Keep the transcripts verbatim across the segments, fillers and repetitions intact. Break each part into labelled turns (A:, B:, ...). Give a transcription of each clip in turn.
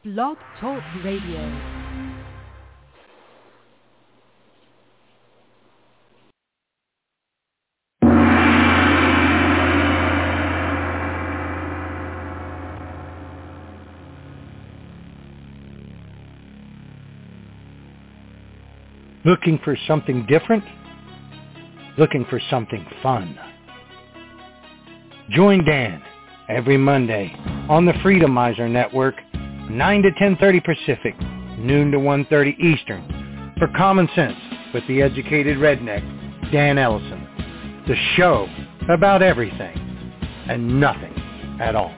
A: Blog Talk Radio.
B: Looking for something different? Looking for something fun? Join Dan every Monday on the Freedomizer Network, nine to ten thirty Pacific, noon to one thirty Eastern, for Common Sense with the Educated Redneck, Dan Ellison. The show about everything and nothing at all.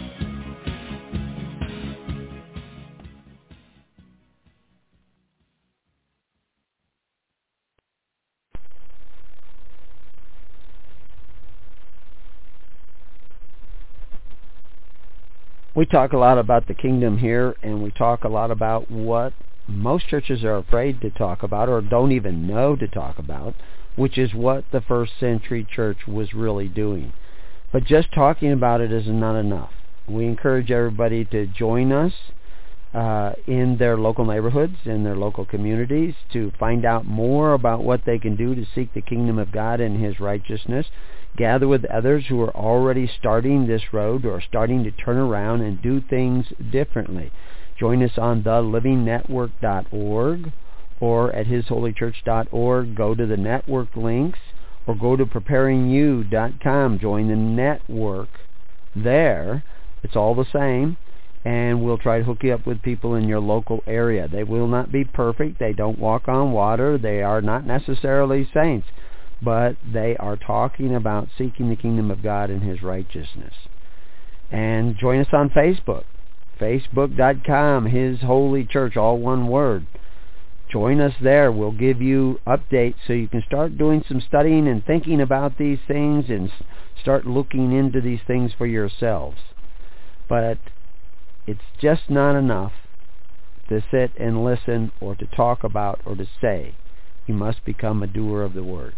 C: We talk a lot about the kingdom here, and we talk a lot about what most churches are afraid to talk about or don't even know to talk about, which is what the first century church was really doing. But just talking about it is not enough. We encourage everybody to join us uh, in their local neighborhoods, in their local communities, to find out more about what they can do to seek the kingdom of God and His righteousness. Gather with others who are already starting this road or starting to turn around and do things differently. Join us on the living network dot org or at his holy church dot org. Go to the network links or go to preparing you dot com. Join the network there. It's all the same, and we'll try to hook you up with people in your local area. They will not be perfect. They don't walk on water. They are not necessarily saints, but they are talking about seeking the kingdom of God and His righteousness. And join us on Facebook, facebook dot com, His Holy Church, all one word. Join us there. We'll give you updates so you can start doing some studying and thinking about these things and start looking into these things for yourselves. But it's just not enough to sit and listen or to talk about or to say. You must become a doer of the word.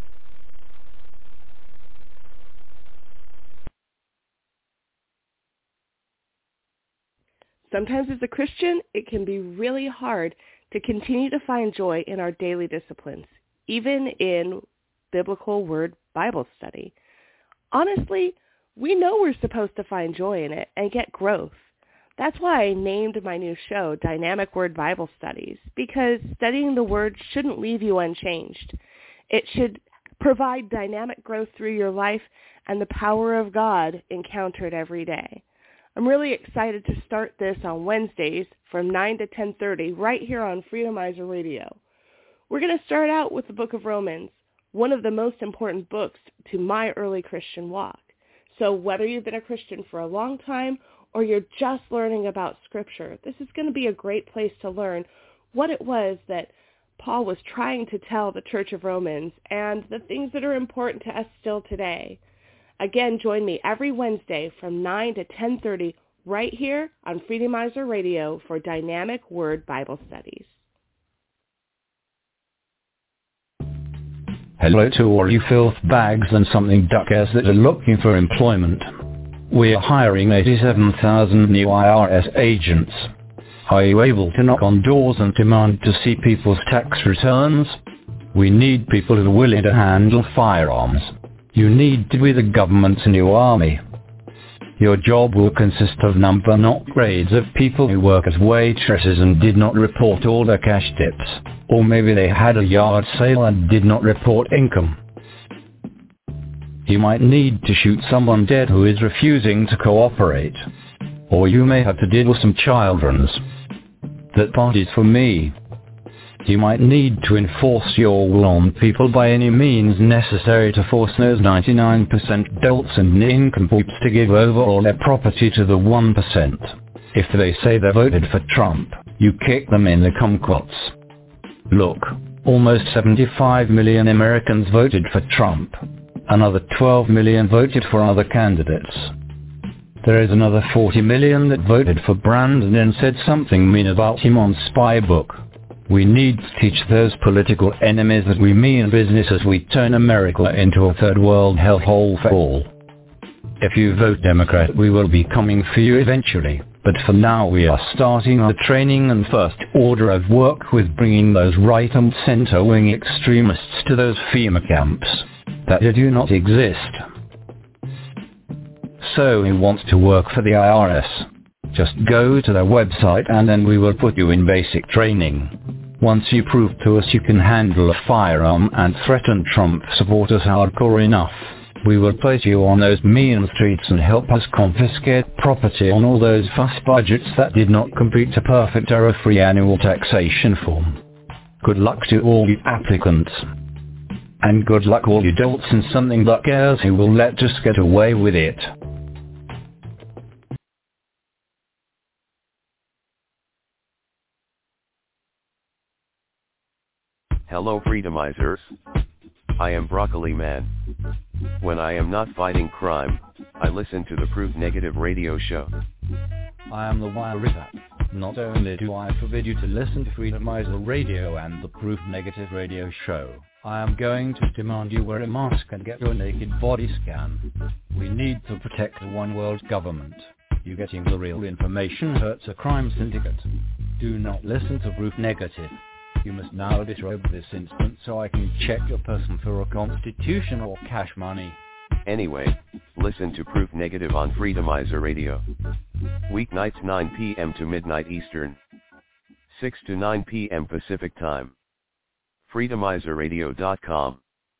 D: Sometimes as a Christian, it can be really hard to continue to find joy in our daily disciplines, even in biblical word Bible study. Honestly, we know we're supposed to find joy in it and get growth. That's why I named my new show Dynamic Word Bible Studies, because studying the Word shouldn't leave you unchanged. It should provide dynamic growth through your life and the power of God encountered every day. I'm really excited to start this on Wednesdays from nine to ten thirty right here on Freedomizer Radio. We're going to start out with the book of Romans, one of the most important books to my early Christian walk. So whether you've been a Christian for a long time or you're just learning about Scripture, this is going to be a great place to learn what it was that Paul was trying to tell the Church of Romans and the things that are important to us still today. Again, join me every Wednesday from nine to ten thirty right here on Freedomizer Radio for Dynamic Word Bible Studies.
E: Hello to all you filth bags and something duckers that are looking for employment. We are hiring eighty-seven thousand new I R S agents. Are you able to knock on doors and demand to see people's tax returns? We need people who are willing to handle firearms. You need to be the government's new army. Your job will consist of number not grades of people who work as waitresses and did not report all their cash tips. Or maybe they had a yard sale and did not report income. You might need to shoot someone dead who is refusing to cooperate. Or you may have to deal with some children's. That part is for me. You might need to enforce your will on people by any means necessary to force those ninety-nine percent dolts and nincompoops to give over all their property to the one percent. If they say they voted for Trump, you kick them in the kumquats. Look, almost seventy-five million Americans voted for Trump. Another twelve million voted for other candidates. There is another forty million that voted for Brandon and said something mean about him on Spybook. We need to teach those political enemies that we mean business as we turn America into a third world hellhole for all. If you vote Democrat, we will be coming for you eventually. But for now we are starting our training and first order of work with bringing those right and center wing extremists to those FEMA camps that do not exist. So who wants to work for the I R S? Just go to their website and then we will put you in basic training. Once you prove to us you can handle a firearm and threaten Trump supporters hardcore enough, we will place you on those mean streets and help us confiscate property on all those fuss budgets that did not complete a perfect error-free annual taxation form. Good luck to all you applicants. And good luck all you dolts and something that cares who will let us get away with it.
F: Hello Freedomizers. I am Broccoli Man. When I am not fighting crime, I listen to the Proof Negative radio show.
E: I am the Wirita. Not only do I forbid you to listen to Freedomizer Radio and the Proof Negative radio show, I am going to demand you wear a mask and get your naked body scan. We need to protect the one world government. You getting the real information hurts a crime syndicate. Do not listen to Proof Negative. You must now disrobe this instant so I can check your person for a constitution or cash money.
F: Anyway, listen to Proof Negative on Freedomizer Radio. Weeknights nine p.m. to midnight Eastern. six to nine p.m. Pacific Time. freedomizer radio dot com.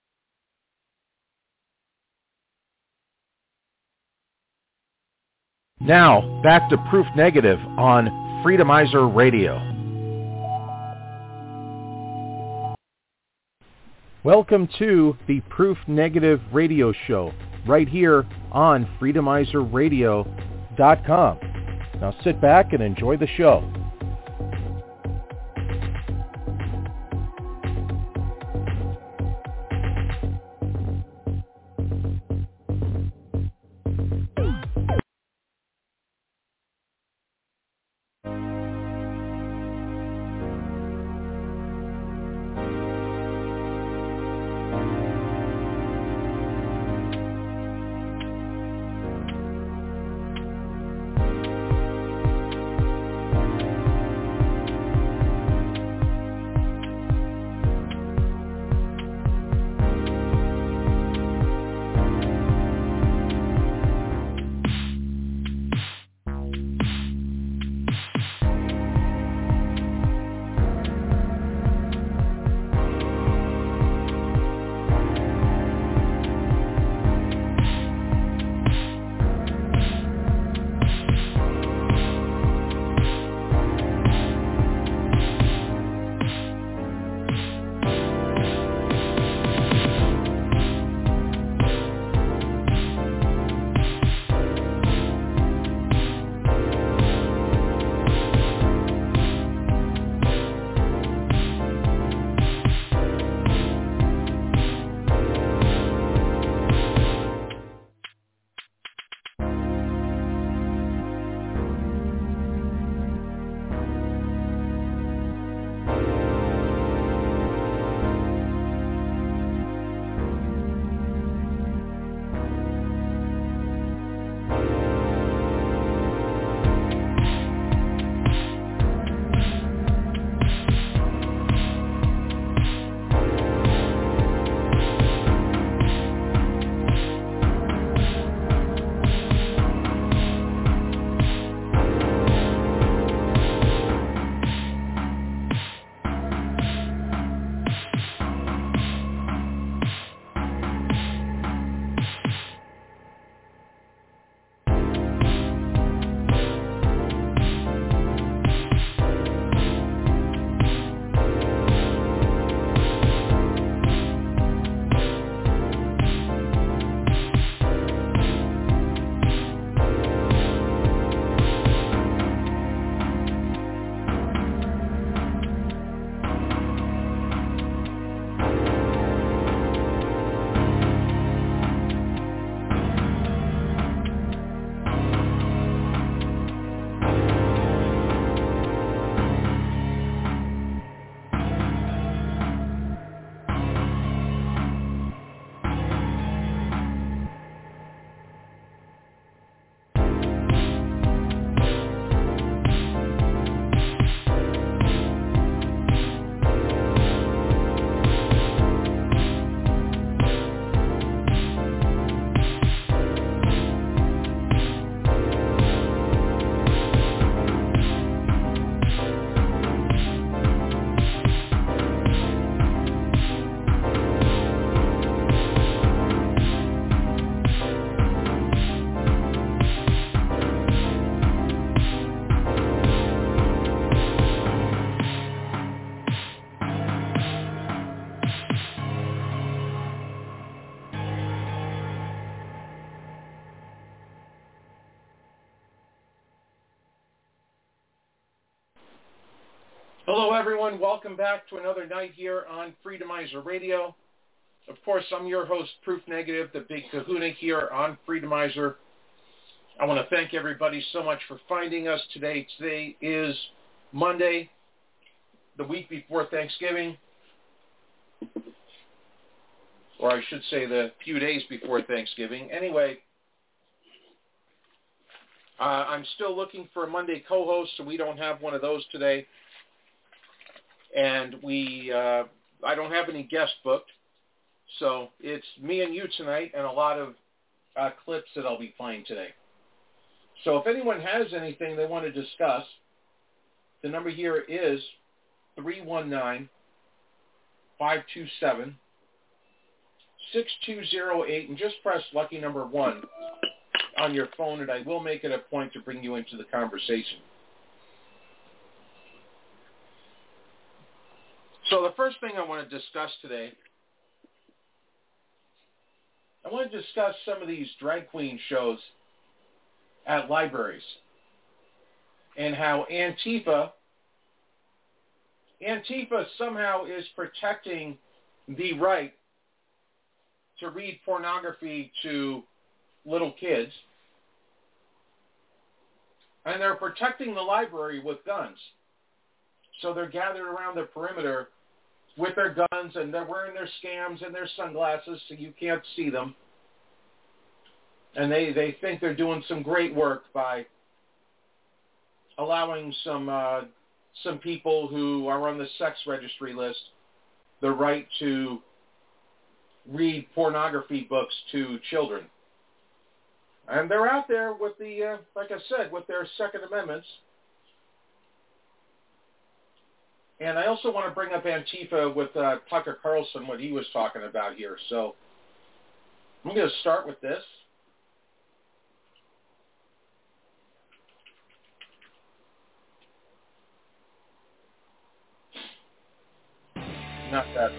G: Now, back to Proof Negative on Freedomizer Radio. Welcome to the Proof Negative radio show, right here on freedomizer radio dot com. Now sit back and enjoy the show. Hello, everyone. Welcome back to another night here on Freedomizer Radio. Of course, I'm your host, Proof Negative, the Big Kahuna here on Freedomizer. I want to thank everybody so much for finding us today. Today is Monday, the week before Thanksgiving, or I should say the few days before Thanksgiving. Anyway, uh, I'm still looking for a Monday co-host, so we don't have one of those today. And we, uh, I don't have any guests booked, so it's me and you tonight and a lot of uh, clips that I'll be playing today. So if anyone has anything they want to discuss, the number here is three one nine, five two seven, six two zero eight, and just press lucky number one on your phone, and I will make it a point to bring you into the conversation. So the first thing I want to discuss today, I want to discuss some of these drag queen shows at libraries and how Antifa, Antifa somehow is protecting the right to read pornography to little kids, and they're protecting the library with guns. So they're gathered around the perimeter with their guns, and they're wearing their scams and their sunglasses so you can't see them. And they, they think they're doing some great work by allowing some uh, some people who are on the sex registry list the right to read pornography books to children. And they're out there with the, uh, like I said, with their Second Amendments. And I also want to bring up Antifa with uh, Tucker Carlson, what he was talking about here. So I'm going to start with this. Not that,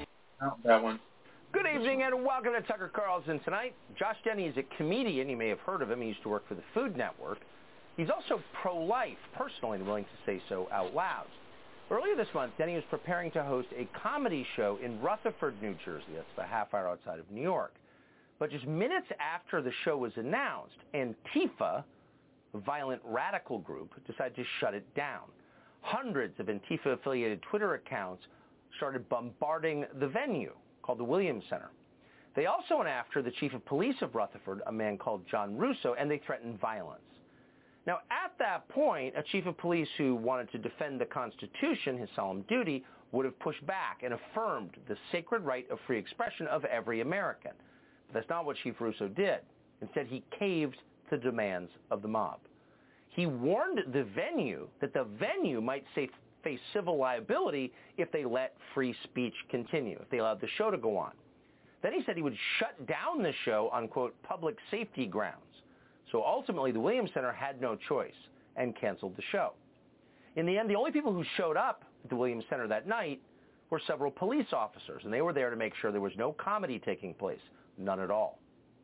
G: not that one.
H: Good evening and welcome to Tucker Carlson tonight. Josh Denny is a comedian. You may have heard of him. He used to work for the Food Network. He's also pro-life, personally, and willing to say so out loud. Earlier this month, Denny was preparing to host a comedy show in Rutherford, New Jersey. That's a half hour outside of New York. But just minutes after the show was announced, Antifa, a violent radical group, decided to shut it down. Hundreds of Antifa-affiliated Twitter accounts started bombarding the venue, called the Williams Center. They also went after the chief of police of Rutherford, a man called John Russo, and they threatened violence. Now, at that point, a chief of police who wanted to defend the Constitution, his solemn duty, would have pushed back and affirmed the sacred right of free expression of every American. But that's not what Chief Russo did. Instead, he caved to the demands of the mob. He warned the venue that the venue might say, face civil liability if they let free speech continue, if they allowed the show to go on. Then he said he would shut down the show on, quote, public safety grounds. So ultimately, the Williams Center had no choice and canceled the show. In the end, the only people who showed up at the Williams Center that night were several police officers, and they were there to make sure there was no comedy taking place, none at all.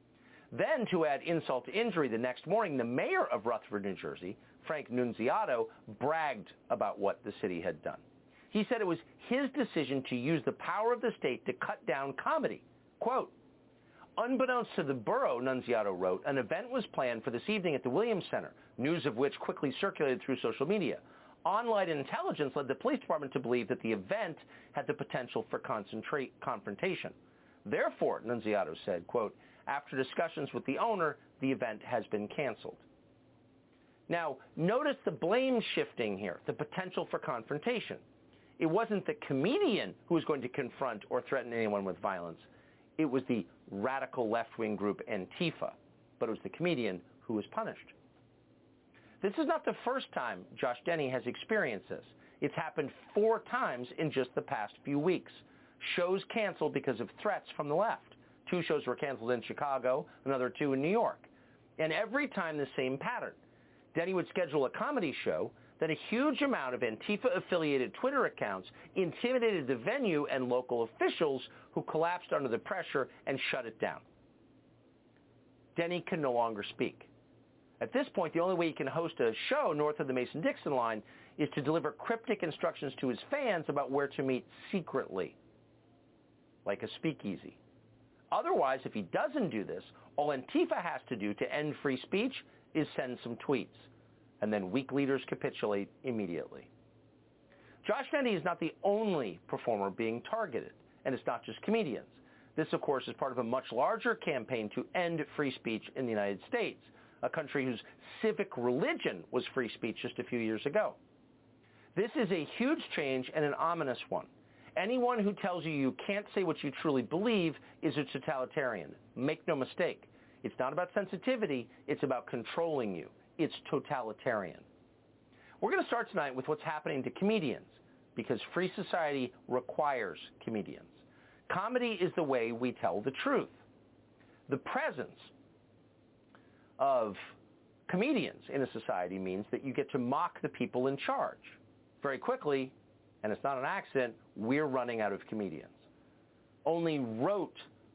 H: Then, to add insult to injury, the next morning, the mayor of Rutherford, New Jersey, Frank Nunziato, bragged about what the city had done. He said it was his decision to use the power of the state to cut down comedy. Quote, unbeknownst to the borough, Nunziato wrote, an event was planned for this evening at the Williams Center, news of which quickly circulated through social media. Online intelligence led the police department to believe that the event had the potential for concentrate confrontation. Therefore, Nunziato said, quote, after discussions with the owner, the event has been canceled. Now, notice the blame shifting here, the potential for confrontation. It wasn't the comedian who was going to confront or threaten anyone with violence. It was the radical left-wing group Antifa, but it was the comedian who was punished. This is not the first time Josh Denny has experienced this. It's happened four times in just the past few weeks. Shows canceled because of threats from the left. Two shows were canceled in Chicago, another two in New York. And every time the same pattern. Denny would schedule a comedy show, then a huge amount of Antifa-affiliated Twitter accounts intimidated the venue and local officials who collapsed under the pressure and shut it down. Denny can no longer speak. At this point, the only way he can host a show north of the Mason-Dixon line is to deliver cryptic instructions to his fans about where to meet secretly, like a speakeasy. Otherwise, if he doesn't do this, all Antifa has to do to end free speech is send some tweets, and then weak leaders capitulate immediately. Josh Denny is not the only performer being targeted, and it's not just comedians. This, of course, is part of a much larger campaign to end free speech in the United States, a country whose civic religion was free speech just a few years ago. This is a huge change and an ominous one. Anyone who tells you you can't say what you truly believe is a totalitarian. Make no mistake. It's not about sensitivity. It's about controlling you. It's totalitarian. We're going to start tonight with what's happening to comedians, because free society requires comedians. Comedy is the way we tell the truth. The presence of comedians in a society means that you get to mock the people in charge. Very quickly, and it's not an accident, we're running out of comedians. Only rote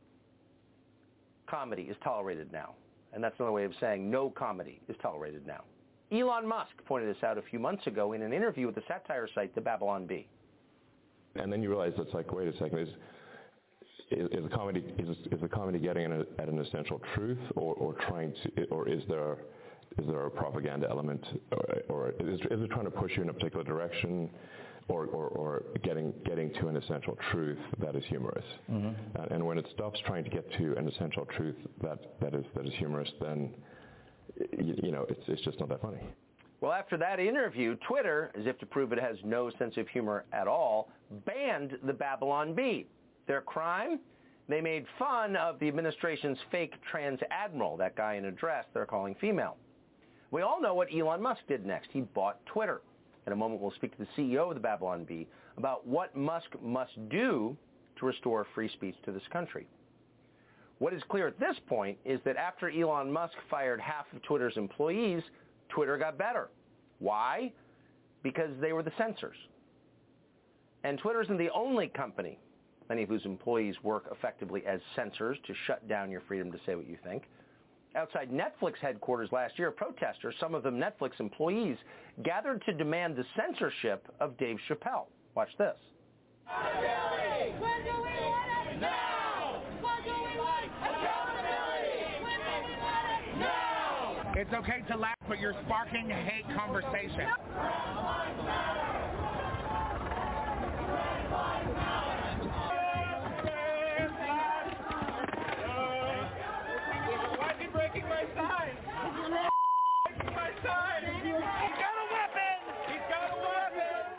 H: comedy is tolerated now. And that's another way of saying no comedy is tolerated now. Elon Musk pointed this out a few months ago in an interview with the satire site, The Babylon Bee.
I: And then you realize it's like, wait a second, is is, is the comedy is, is the comedy getting at, at an essential truth, or, or trying to, or is there is there a propaganda element, or, or is, is it trying to push you in a particular direction, or, or, or getting getting to an essential truth that is humorous? Mm-hmm. And, and when it stops trying to get to an essential truth that, that is that is humorous, then you, you know it's it's just not that funny.
H: Well, after that interview, Twitter, as if to prove it has no sense of humor at all, banned the Babylon Bee. Their crime? They made fun of the administration's fake trans admiral, that guy in a dress they're calling female. We all know what Elon Musk did next. He bought Twitter. In a moment, we'll speak to the C E O of the Babylon Bee about what Musk must do to restore free speech to this country. What is clear at this point is that after Elon Musk fired half of Twitter's employees, Twitter got better. Why? Because they were the censors. And Twitter isn't the only company, many of whose employees work effectively as censors to shut down your freedom to say what you think. Outside Netflix headquarters last year, protesters, some of them Netflix employees, gathered to demand the censorship of Dave Chappelle. Watch this.
J: Accountability! When do we want it? Now! What do we want? Accountability! When do we want it? Now!
K: It's okay to laugh, but you're sparking hate conversation.
J: Red lives matter! Red lives matter!
K: Breaking my sign! Breaking my sign! He's got a weapon! He's got a weapon!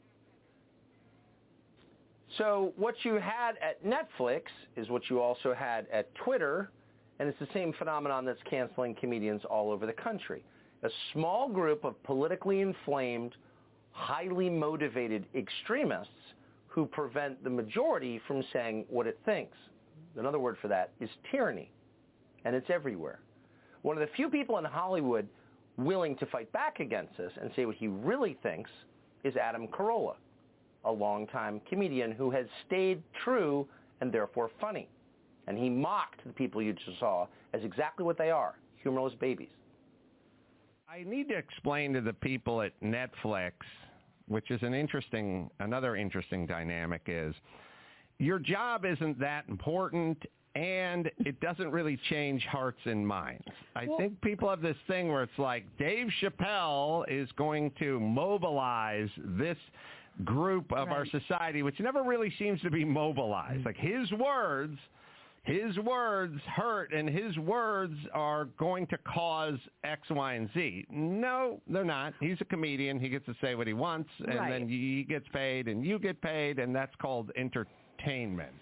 H: So what you had at Netflix is what you also had at Twitter, and it's the same phenomenon that's canceling comedians all over the country. A small group of politically inflamed, highly motivated extremists who prevent the majority from saying what it thinks. Another word for that is tyranny. And it's everywhere. One of the few people in Hollywood willing to fight back against this and say what he really thinks is Adam Carolla, a longtime comedian who has stayed true and therefore funny. And he mocked the people you just saw as exactly what they are, humorless babies.
L: I need to explain to the people at Netflix, which is an interesting, another interesting dynamic, is your job isn't that important, and it doesn't really change hearts and minds. I well, think people have this thing where it's like Dave Chappelle is going to mobilize this group of right. our society, which never really seems to be mobilized. Like his words, his words hurt, and his words are going to cause X, Y, and Z. No, they're not. He's a comedian. He gets to say what he wants, and right. then he gets paid, and you get paid, and that's called entertainment.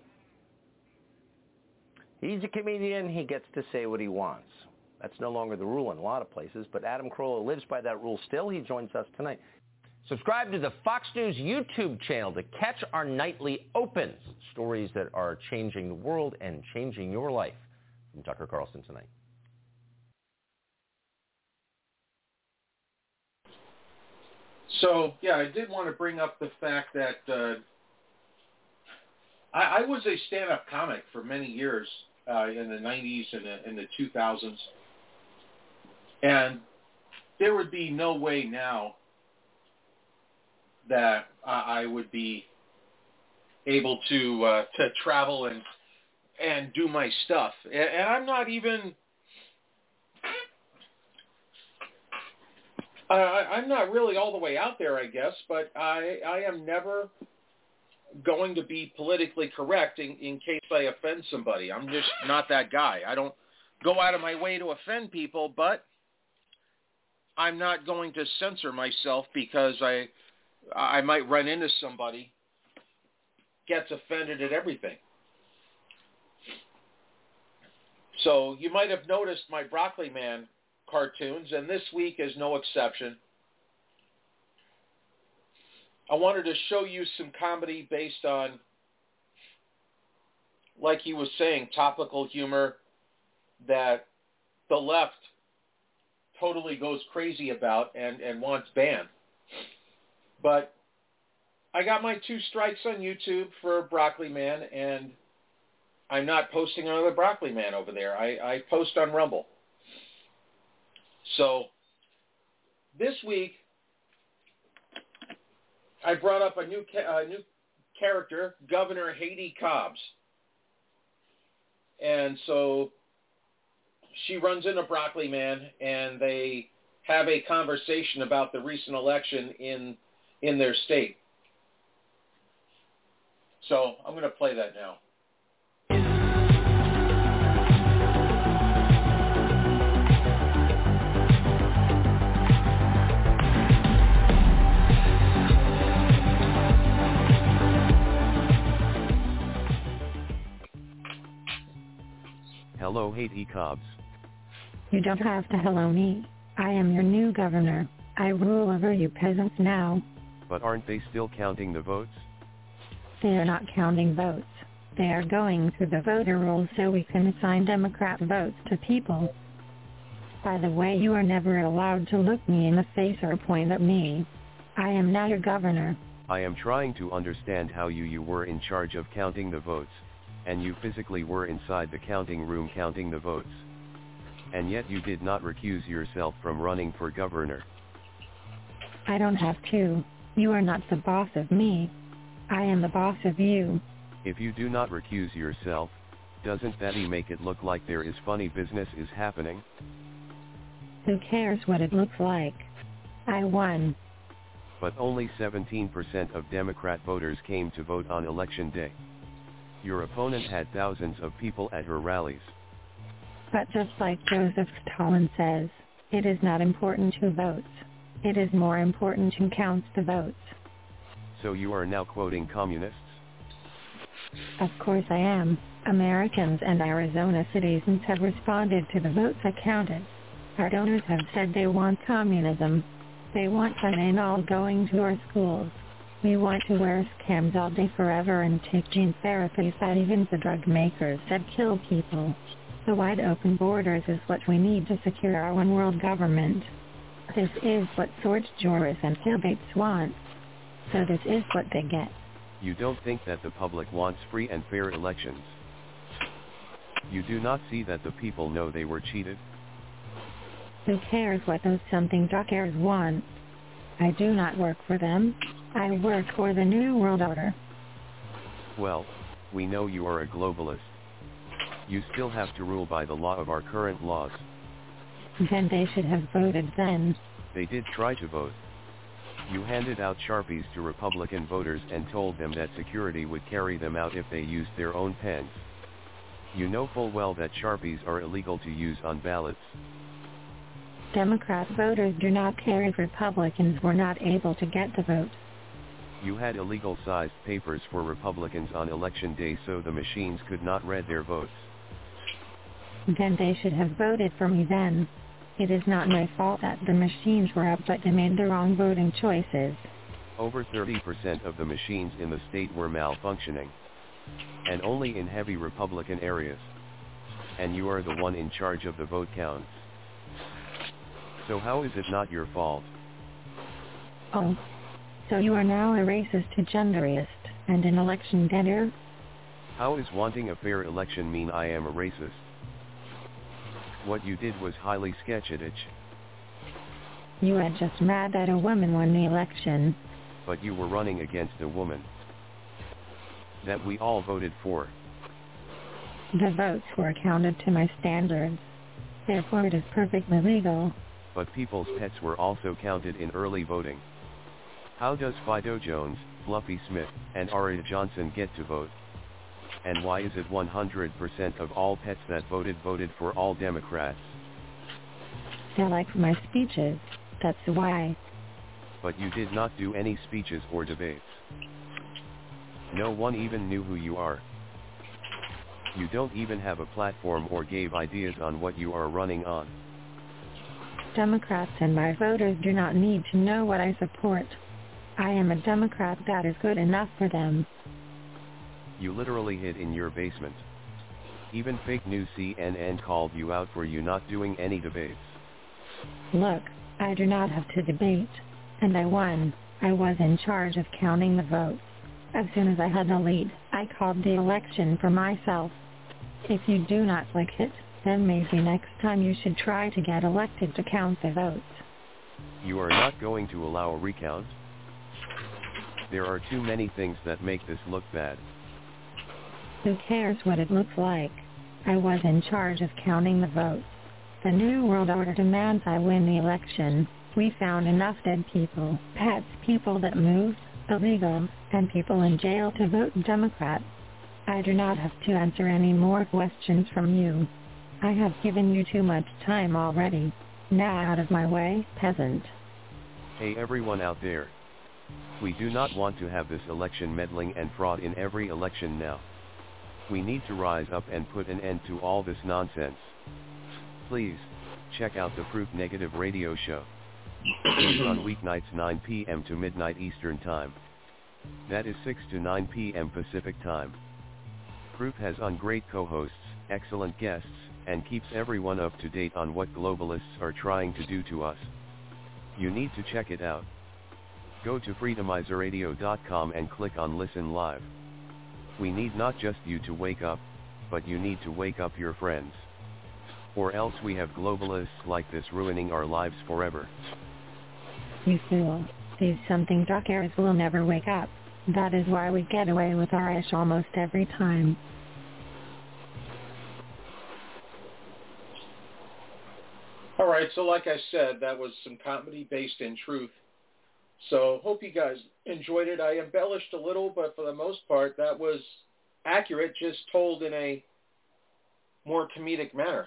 H: He's a comedian. He gets to say what he wants. That's no longer the rule in a lot of places, but Adam Carolla lives by that rule still. He joins us tonight. Subscribe to the Fox News YouTube channel to catch our nightly opens, stories that are changing the world and changing your life. From Tucker Carlson tonight.
G: So, yeah, I did want to bring up the fact that uh, I, I was a stand-up comic for many years. Uh, in the nineties and the, in the two thousands. And there would be no way now that I would be able to uh, to travel and and do my stuff. And I'm not even uh, I'm not really all the way out there, I guess, but I I am never going to be politically correct in, in case I offend somebody. I'm just not that guy. I don't go out of my way to offend people, but I'm not going to censor myself because I I might run into somebody gets offended at everything. So you might have noticed my Broccoli Man cartoons, and this week is no exception. I wanted to show you some comedy based on, like he was saying, topical humor that the left totally goes crazy about and, and wants banned. But I got my two strikes on YouTube for Broccoli Man, and I'm not posting another Broccoli Man over there. I, I post on Rumble. So this week, I brought up a new ca- a new character, Governor Haiti Cobbs. And so she runs into Broccoli Man, and they have a conversation about the recent election in in their state. So I'm going to play that now.
F: Hello, Haiti Cobbs.
M: You don't have to hello me. I am your new governor. I rule over you peasants now.
F: But aren't they still counting the votes?
M: They are not counting votes. They are going through the voter rolls so we can assign Democrat votes to people. By the way, you are never allowed to look me in the face or point at me. I am now your governor.
F: I am trying to understand how you you were in charge of counting the votes, and you physically were inside the counting room counting the votes. And yet you did not recuse yourself from running for governor.
M: I don't have to. You are not the boss of me. I am the boss of you.
F: If you do not recuse yourself, doesn't that make it look like there is funny business is happening?
M: Who cares what it looks like? I won.
F: But only seventeen percent of Democrat voters came to vote on election day. Your opponent had thousands of people at her rallies.
M: But just like Joseph Stalin says, it is not important who votes. It is more important who counts the votes.
F: So you are now quoting communists?
M: Of course I am. Americans and Arizona citizens have responded to the votes I counted. Our donors have said they want communism. They want funding all going to our schools. We want to wear scams all day forever and take gene therapies that even the drug makers said kill people. The wide open borders is what we need to secure our one world government. This is what George Soros and Bill Gates want. So this is what they get.
F: You don't think that the public wants free and fair elections? You do not see that the people know they were cheated?
M: Who cares what those something doctors want? I do not work for them. I work for the New World Order.
F: Well, we know you are a globalist. You still have to rule by the law of our current laws.
M: Then they should have voted then.
F: They did try to vote. You handed out Sharpies to Republican voters and told them that security would carry them out if they used their own pens. You know full well that Sharpies are illegal to use on ballots.
M: Democrat voters do not care if Republicans were not able to get the vote.
F: You had illegal-sized papers for Republicans on election day so the machines could not read their votes.
M: Then they should have voted for me then. It is not my fault that the machines were up but they made the wrong voting choices.
F: Over thirty percent of the machines in the state were malfunctioning. And only in heavy Republican areas. And you are the one in charge of the vote counts. So how is it not your fault?
M: Oh. So you are now a racist to genderist and an election debtor?
F: How is wanting a fair election mean I am a racist? What you did was highly sketchy.
M: You are just mad that a woman won the election.
F: But you were running against a woman that we all voted for.
M: The votes were counted to my standards. Therefore it is perfectly legal.
F: But people's pets were also counted in early voting. How does Fido Jones, Fluffy Smith, and Aria Johnson get to vote? And why is it one hundred percent of all pets that voted voted for all Democrats?
M: They like my speeches. That's why.
F: But you did not do any speeches or debates. No one even knew who you are. You don't even have a platform or gave ideas on what you are running on.
M: Democrats and my voters do not need to know what I support. I am a Democrat that is good enough for them.
F: You literally hid in your basement. Even fake news C N N called you out for you not doing any debates.
M: Look, I do not have to debate. And I won. I was in charge of counting the votes. As soon as I had the lead, I called the election for myself. If you do not like it, then maybe next time you should try to get elected to count the votes.
F: You are not going to allow a recount? There are too many things that make this look bad.
M: Who cares what it looks like? I was in charge of counting the votes. The New World Order demands I win the election. We found enough dead people, pets, people that moved, illegal, and people in jail to vote Democrat. I do not have to answer any more questions from you. I have given you too much time already. Now out of my way, peasant.
F: Hey everyone out there. We do not want to have this election meddling and fraud in every election now. We need to rise up and put an end to all this nonsense. Please, check out the Proof Negative radio show. On weeknights nine p.m. to midnight Eastern Time. That is six to nine p.m. Pacific Time. Proof has on great co-hosts, excellent guests, and keeps everyone up to date on what globalists are trying to do to us. You need to check it out. Go to freedomizer radio dot com and click on Listen Live. We need not just you to wake up, but you need to wake up your friends. Or else we have globalists like this ruining our lives forever.
M: You fool. These something duckers will never wake up. That is why we get away with our ish almost every time.
G: Alright, so like I said, that was some comedy based in truth. So hope you guys enjoyed it. I embellished a little, but for the most part, that was accurate, just told in a more comedic manner.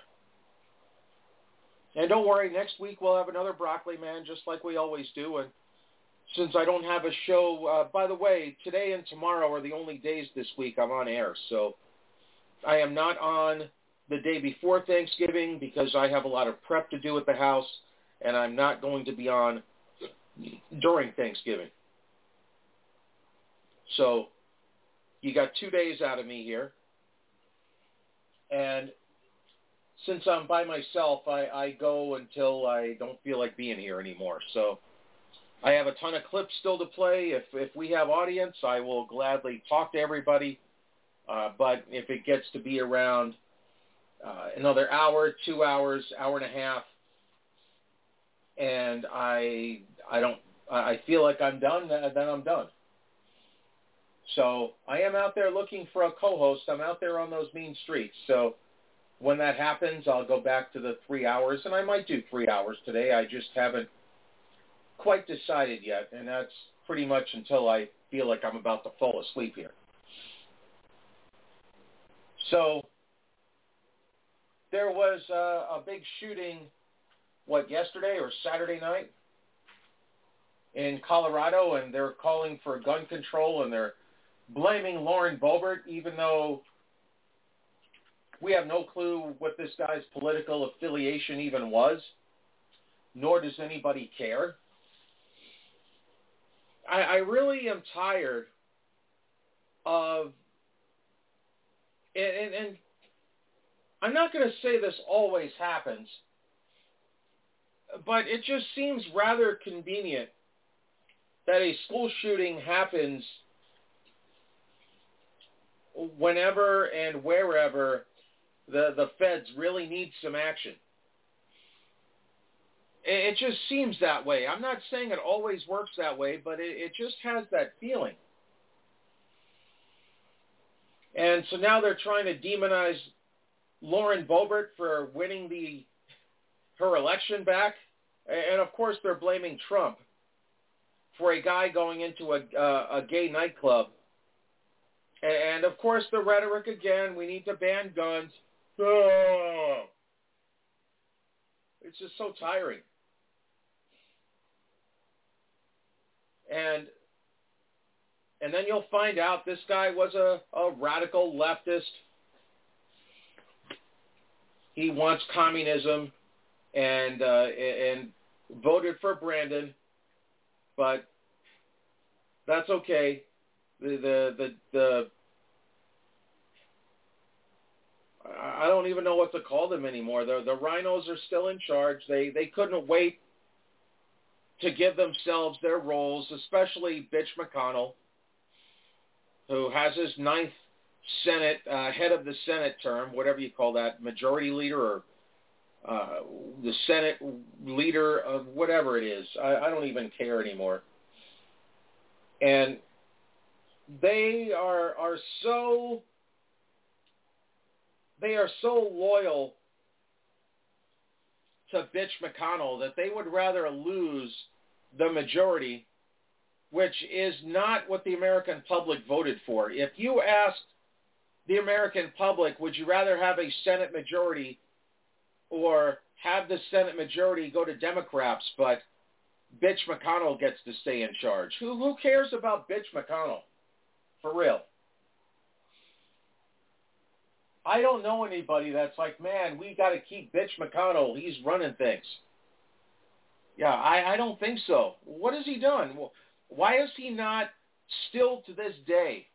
G: And don't worry, next week we'll have another Broccoli Man, just like we always do. And since I don't have a show, uh, by the way, today and tomorrow are the only days this week I'm on air. So I am not on the day before Thanksgiving because I have a lot of prep to do at the house, and I'm not going to be on during Thanksgiving. So you got two days out of me here. And since I'm by myself, I, I go until I don't feel like being here anymore. So I have a ton of clips still to play. If if we have audience, I will gladly talk to everybody. Uh, but if it gets to be around uh, another hour, two hours, hour and a half, and I I don't I feel like I'm done, then I'm done. So I am out there looking for a co-host. I'm out there on those mean streets. So when that happens, I'll go back to the three hours, and I might do three hours today. I just haven't quite decided yet, and that's pretty much until I feel like I'm about to fall asleep here. So there was a, a big shooting, what, yesterday or Saturday night in Colorado, and they're calling for gun control, and they're blaming Lauren Boebert, even though we have no clue what this guy's political affiliation even was, nor does anybody care. I, I really am tired of, and, and, and I'm not going to say this always happens, but it just seems rather convenient that a school shooting happens whenever and wherever the, the feds really need some action. It, it just seems that way. I'm not saying it always works that way, but it, it just has that feeling. And so now they're trying to demonize Lauren Boebert for winning the her election back. And, of course, they're blaming Trump for a guy going into a, uh, a gay nightclub. And, of course, the rhetoric again, we need to ban guns. Oh. It's just so tiring. And and then you'll find out this guy was a, a radical leftist. He wants communism and uh, and voted for Brandon, but that's okay. The the the, the I don't even know what to call them anymore. The the rhinos are still in charge. They they couldn't wait to give themselves their roles, especially Bitch McConnell, who has his ninth Senate, uh, head of the Senate term, whatever you call that, majority leader or uh, the Senate leader of whatever it is. I, I don't even care anymore. And they are are so they are so loyal to Bitch McConnell that they would rather lose the majority, which is not what the American public voted for. If you asked the American public, would you rather have a Senate majority or have the Senate majority go to Democrats, but Bitch McConnell gets to stay in charge? Who who cares about Bitch McConnell? For real. I don't know anybody that's like, man, we got to keep Bitch McConnell. He's running things. Yeah, I, I don't think so. What has he done? Why is he not still to this day?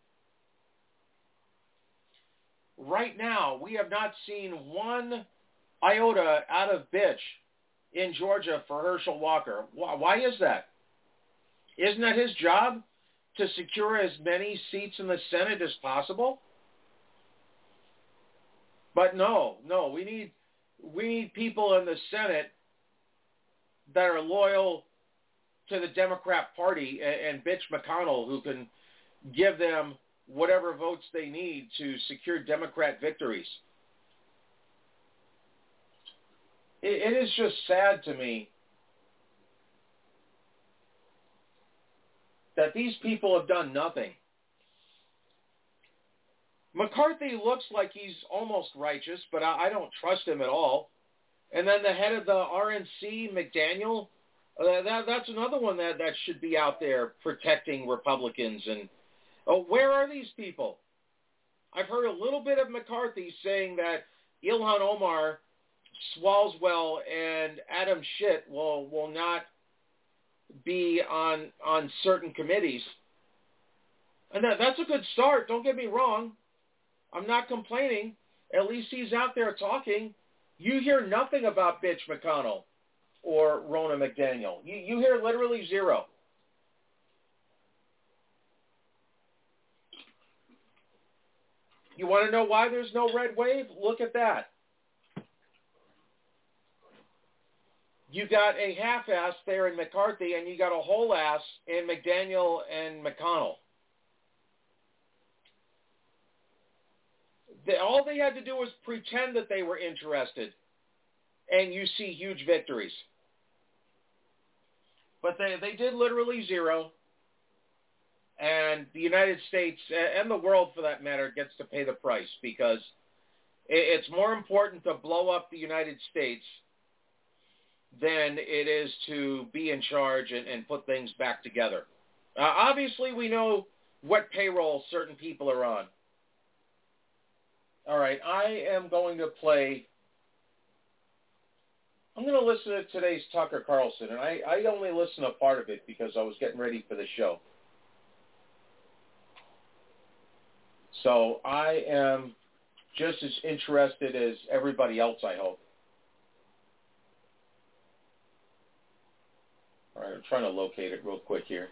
G: Right now, we have not seen one iota out of Bitch in Georgia for Herschel Walker. Why, why is that? Isn't that his job to secure as many seats in the Senate as possible? But no, no, we need we need people in the Senate that are loyal to the Democrat Party and, and Bitch McConnell, who can give them whatever votes they need to secure Democrat victories. It, it is just sad to me that these people have done nothing. McCarthy looks like he's almost righteous, but I, I don't trust him at all. And then the head of the R N C, McDaniel, uh, that, that's another one that, that should be out there protecting Republicans. And oh, where are these people? I've heard a little bit of McCarthy saying that Ilhan Omar, Swalwell, and Adam Schiff will will not be on on certain committees. And that, that's a good start. Don't get me wrong. I'm not complaining. At least he's out there talking. You hear nothing about Bitch McConnell or Ronna McDaniel. You, you hear literally zero. You want to know why there's no red wave? Look at that. You got a half-ass there in McCarthy, and you got a whole ass in McDaniel and McConnell. They, all they had to do was pretend that they were interested, and you see huge victories. But they, they did literally zero, and the United States, and the world for that matter, gets to pay the price, because it's more important to blow up the United States than it is to be in charge and, and put things back together. Uh, obviously, we know what payroll certain people are on. All right, I am going to play, I'm going to listen to today's Tucker Carlson, and I, I only listened to part of it because I was getting ready for the show. So I am just as interested as everybody else, I hope. All right, I'm trying to locate it real quick here.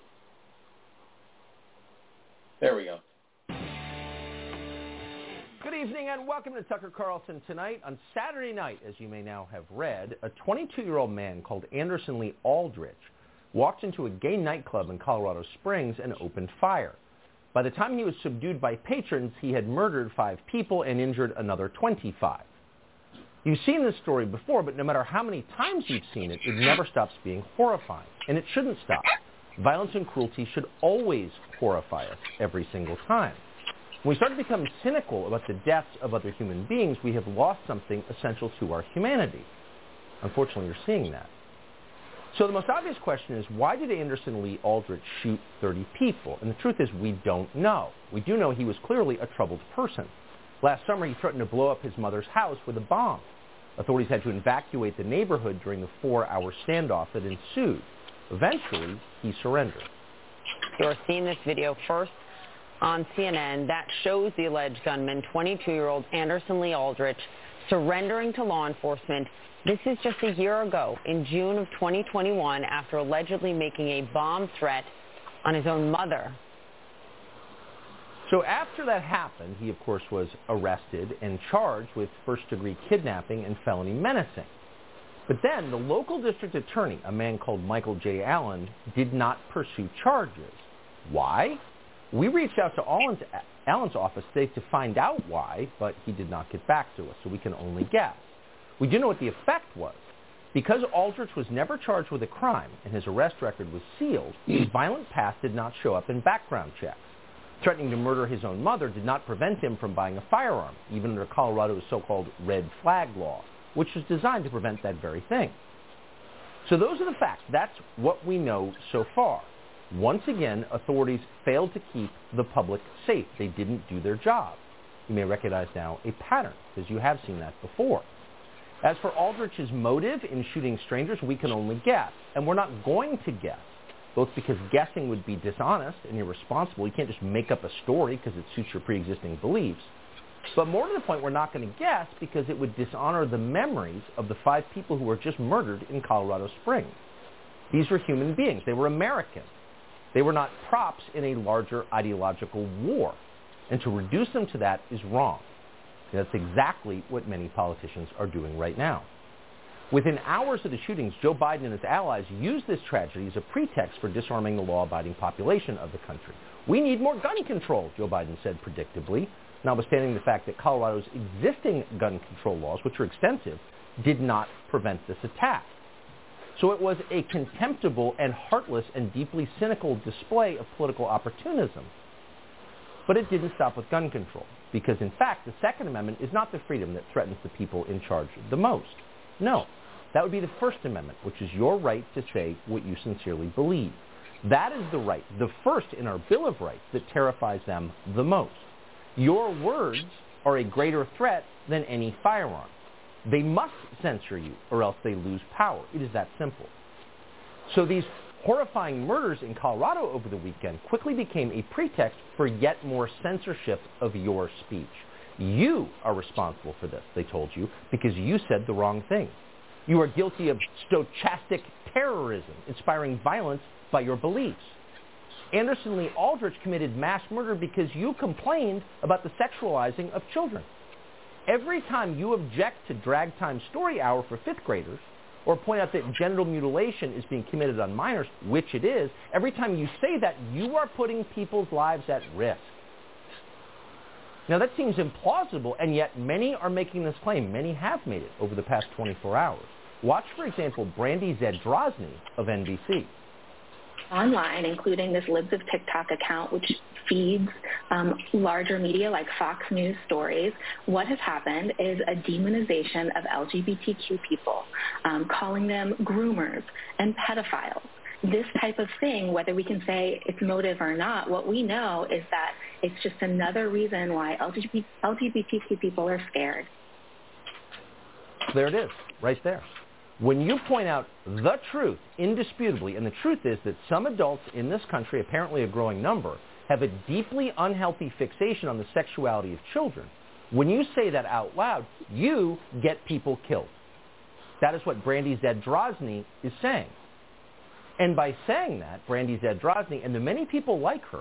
G: There we go.
H: Good evening and welcome to Tucker Carlson Tonight. On Saturday night, as you may now have read, a twenty-two-year-old man called Anderson Lee Aldrich walked into a gay nightclub in Colorado Springs and opened fire. By the time he was subdued by patrons, he had murdered five people and injured another twenty-five. You've seen this story before, but no matter how many times you've seen it, it never stops being horrifying. And it shouldn't stop. Violence and cruelty should always horrify us every single time. When we start to become cynical about the deaths of other human beings, we have lost something essential to our humanity. Unfortunately, you're seeing that. So the most obvious question is, why did Anderson Lee Aldrich shoot thirty people? And the truth is, we don't know. We do know he was clearly a troubled person. Last summer, he threatened to blow up his mother's house with a bomb. Authorities had to evacuate the neighborhood during the four-hour standoff that ensued. Eventually, he surrendered.
N: You're seeing this video first on C N N. That shows the alleged gunman, twenty-two-year-old Anderson Lee Aldrich, surrendering to law enforcement. This is just a year ago, in June of twenty twenty-one, after allegedly making a bomb threat on his own mother.
H: So after that happened, he, of course, was arrested and charged with first-degree kidnapping and felony menacing. But then the local district attorney, a man called Michael J. Allen, did not pursue charges. Why? We reached out to Allen's, Allen's office today to find out why, but he did not get back to us, so we can only guess. We do know what the effect was. Because Aldrich was never charged with a crime and his arrest record was sealed, his violent past did not show up in background checks. Threatening to murder his own mother did not prevent him from buying a firearm, even under Colorado's so-called red flag law, which was designed to prevent that very thing. So those are the facts. That's what we know so far. Once again, authorities failed to keep the public safe. They didn't do their job. You may recognize now a pattern, because you have seen that before. As for Aldrich's motive in shooting strangers, we can only guess. And we're not going to guess, both because guessing would be dishonest and irresponsible. You can't just make up a story because it suits your pre-existing beliefs. But more to the point, we're not going to guess because it would dishonor the memories of the five people who were just murdered in Colorado Springs. These were human beings. They were Americans. They were not props in a larger ideological war. And to reduce them to that is wrong. That's exactly what many politicians are doing right now. Within hours of the shootings, Joe Biden and his allies used this tragedy as a pretext for disarming the law-abiding population of the country. We need more gun control, Joe Biden said predictably, notwithstanding the fact that Colorado's existing gun control laws, which are extensive, did not prevent this attack. So it was a contemptible and heartless and deeply cynical display of political opportunism. But it didn't stop with gun control, because in fact, the Second Amendment is not the freedom that threatens the people in charge the most. No, that would be the First Amendment, which is your right to say what you sincerely believe. That is the right, the first in our Bill of Rights, that terrifies them the most. Your words are a greater threat than any firearm. They must censor you, or else they lose power. It is that simple. So these horrifying murders in Colorado over the weekend quickly became a pretext for yet more censorship of your speech. You are responsible for this, they told you, because you said the wrong thing. You are guilty of stochastic terrorism, inspiring violence by your beliefs. Anderson Lee Aldrich committed mass murder because you complained about the sexualizing of children. Every time you object to Drag Time Story Hour for fifth graders, or point out that genital mutilation is being committed on minors, which it is, every time you say that, you are putting people's lives at risk. Now that seems implausible, and yet many are making this claim. Many have made it over the past twenty-four hours. Watch, for example, Brandy Zadrozny of N B C.
O: Online, including this Libs of TikTok account, which feeds um, larger media like Fox News stories, what has happened is a demonization of L G B T Q people, um, calling them groomers and pedophiles. This type of thing, whether we can say it's motive or not, what we know is that it's just another reason why L G B T Q people are scared.
H: There it is, right there. When you point out the truth, indisputably, and the truth is that some adults in this country, apparently a growing number, have a deeply unhealthy fixation on the sexuality of children. When you say that out loud, you get people killed. That is what Brandy Zadrozny is saying. And by saying that, Brandy Zadrozny and the many people like her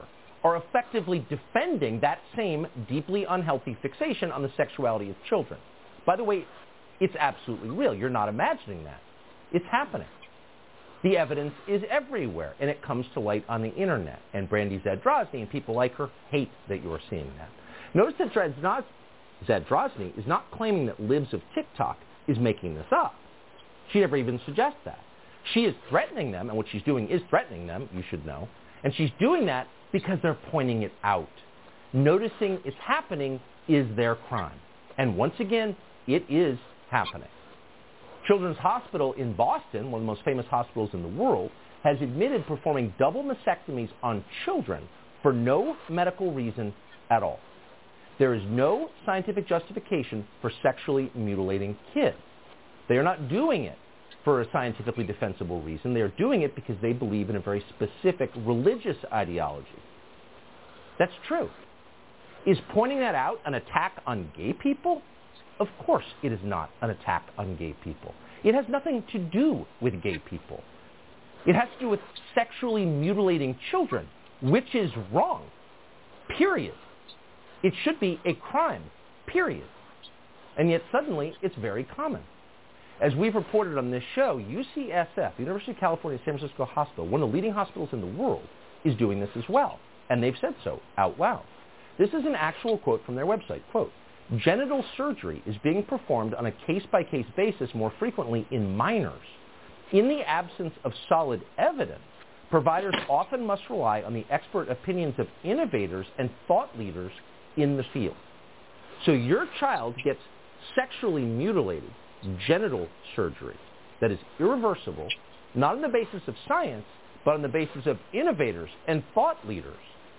H: are effectively defending that same deeply unhealthy fixation on the sexuality of children. By the way, it's absolutely real. You're not imagining that. It's happening. The evidence is everywhere, and it comes to light on the internet. And Brandy Zadrozny and people like her hate that you're seeing that. Notice that Zadrozny Zadrozny is not claiming that Libs of TikTok is making this up. She never even suggests that. She is threatening them, and what she's doing is threatening them, you should know. And she's doing that because they're pointing it out. Noticing it's happening is their crime. And once again, it is happening. Children's Hospital in Boston, one of the most famous hospitals in the world, has admitted performing double mastectomies on children for no medical reason at all. There is no scientific justification for sexually mutilating kids. They are not doing it for a scientifically defensible reason. They are doing it because they believe in a very specific religious ideology. That's true. Is pointing that out an attack on gay people? Of course it is not an attack on gay people. It has nothing to do with gay people. It has to do with sexually mutilating children, which is wrong, period. It should be a crime, period. And yet suddenly it's very common. As we've reported on this show, U C S F, University of California San Francisco Hospital, one of the leading hospitals in the world, is doing this as well. And they've said so out loud. This is an actual quote from their website. Quote, genital surgery is being performed on a case-by-case basis more frequently in minors. In the absence of solid evidence, providers often must rely on the expert opinions of innovators and thought leaders in the field. So your child gets sexually mutilated genital surgery that is irreversible, not on the basis of science, but on the basis of innovators and thought leaders.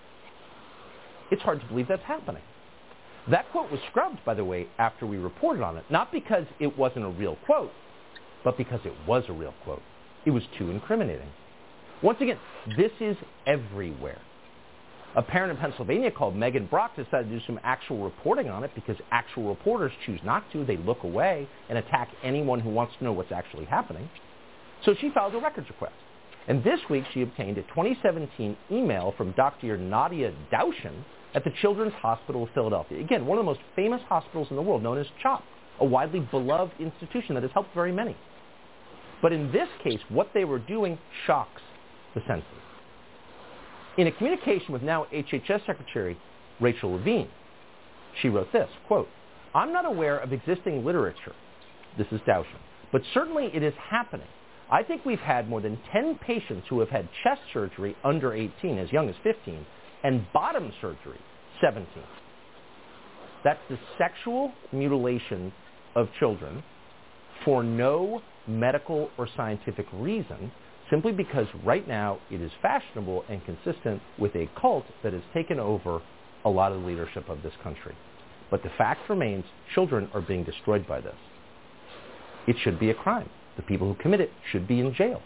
H: It's hard to believe that's happening. That quote was scrubbed, by the way, after we reported on it, not because it wasn't a real quote, but because it was a real quote. It was too incriminating. Once again, this is everywhere. A parent in Pennsylvania called Megan Brock decided to do some actual reporting on it because actual reporters choose not to. They look away and attack anyone who wants to know what's actually happening. So she filed a records request. And this week she obtained a twenty seventeen email from Doctor Nadia Doushin at the Children's Hospital of Philadelphia. Again, one of the most famous hospitals in the world, known as CHOP, a widely beloved institution that has helped very many. But in this case, what they were doing shocks the senses. In a communication with now H H S Secretary Rachel Levine, she wrote this, quote, I'm not aware of existing literature, this is Doushin, but certainly it is happening. I think we've had more than ten patients who have had chest surgery under eighteen, as young as fifteen, and bottom surgery, seventeen. That's the sexual mutilation of children for no medical or scientific reason, simply because right now it is fashionable and consistent with a cult that has taken over a lot of the leadership of this country. But the fact remains, children are being destroyed by this. It should be a crime. The people who commit it should be in jail.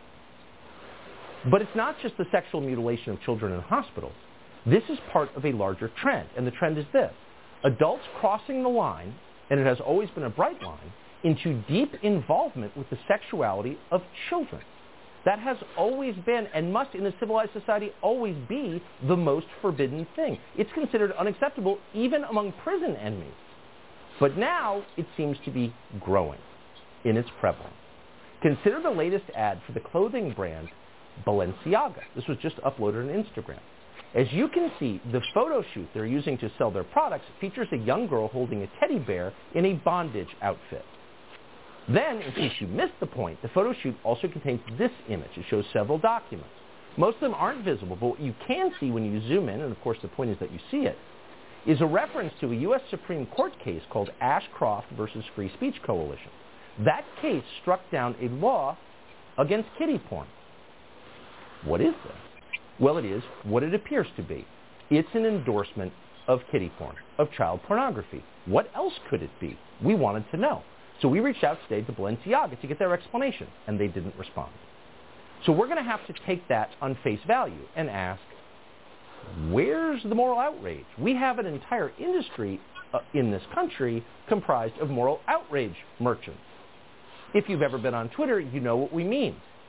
H: But it's not just the sexual mutilation of children in hospitals. This is part of a larger trend, and the trend is this. Adults crossing the line, and it has always been a bright line, into deep involvement with the sexuality of children. That has always been, and must in a civilized society always be, the most forbidden thing. It's considered unacceptable even among prison enemies. But now it seems to be growing in its prevalence. Consider the latest ad for the clothing brand Balenciaga. This was just uploaded on Instagram. As you can see, the photo shoot they're using to sell their products features a young girl holding a teddy bear in a bondage outfit. Then, in case you missed the point, the photo shoot also contains this image. It shows several documents. Most of them aren't visible, but what you can see when you zoom in, and of course the point is that you see it, is a reference to a U S Supreme Court case called Ashcroft versus Free Speech Coalition. That case struck down a law against kiddie porn. What is this? Well, it is what it appears to be. It's an endorsement of kiddie porn, of child pornography. What else could it be? We wanted to know. So we reached out today to Balenciaga to get their explanation, and they didn't respond. So we're going to have to take that on face value and ask, where's the moral outrage? We have an entire industry uh, in this country comprised of moral outrage merchants. If you've ever been on Twitter, you know what we mean.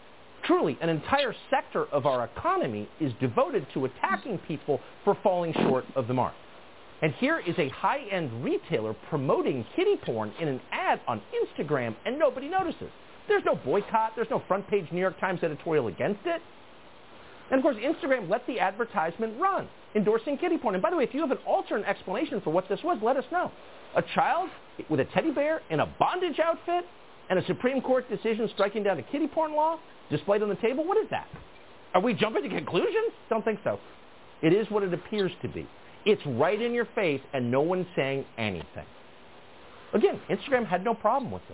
H: Truly, an entire sector of our economy is devoted to attacking people for falling short of the mark. And here is a high-end retailer promoting kiddie porn in an ad on Instagram, and nobody notices. There's no boycott. There's no front-page New York Times editorial against it. And, of course, Instagram let the advertisement run, endorsing kiddie porn. And, by the way, if you have an alternate explanation for what this was, let us know. A child with a teddy bear in a bondage outfit and a Supreme Court decision striking down a kiddie porn law displayed on the table? What is that? Are we jumping to conclusions? Don't think so. It is what it appears to be. It's right in your face, and no one's saying anything. Again, Instagram had no problem with this.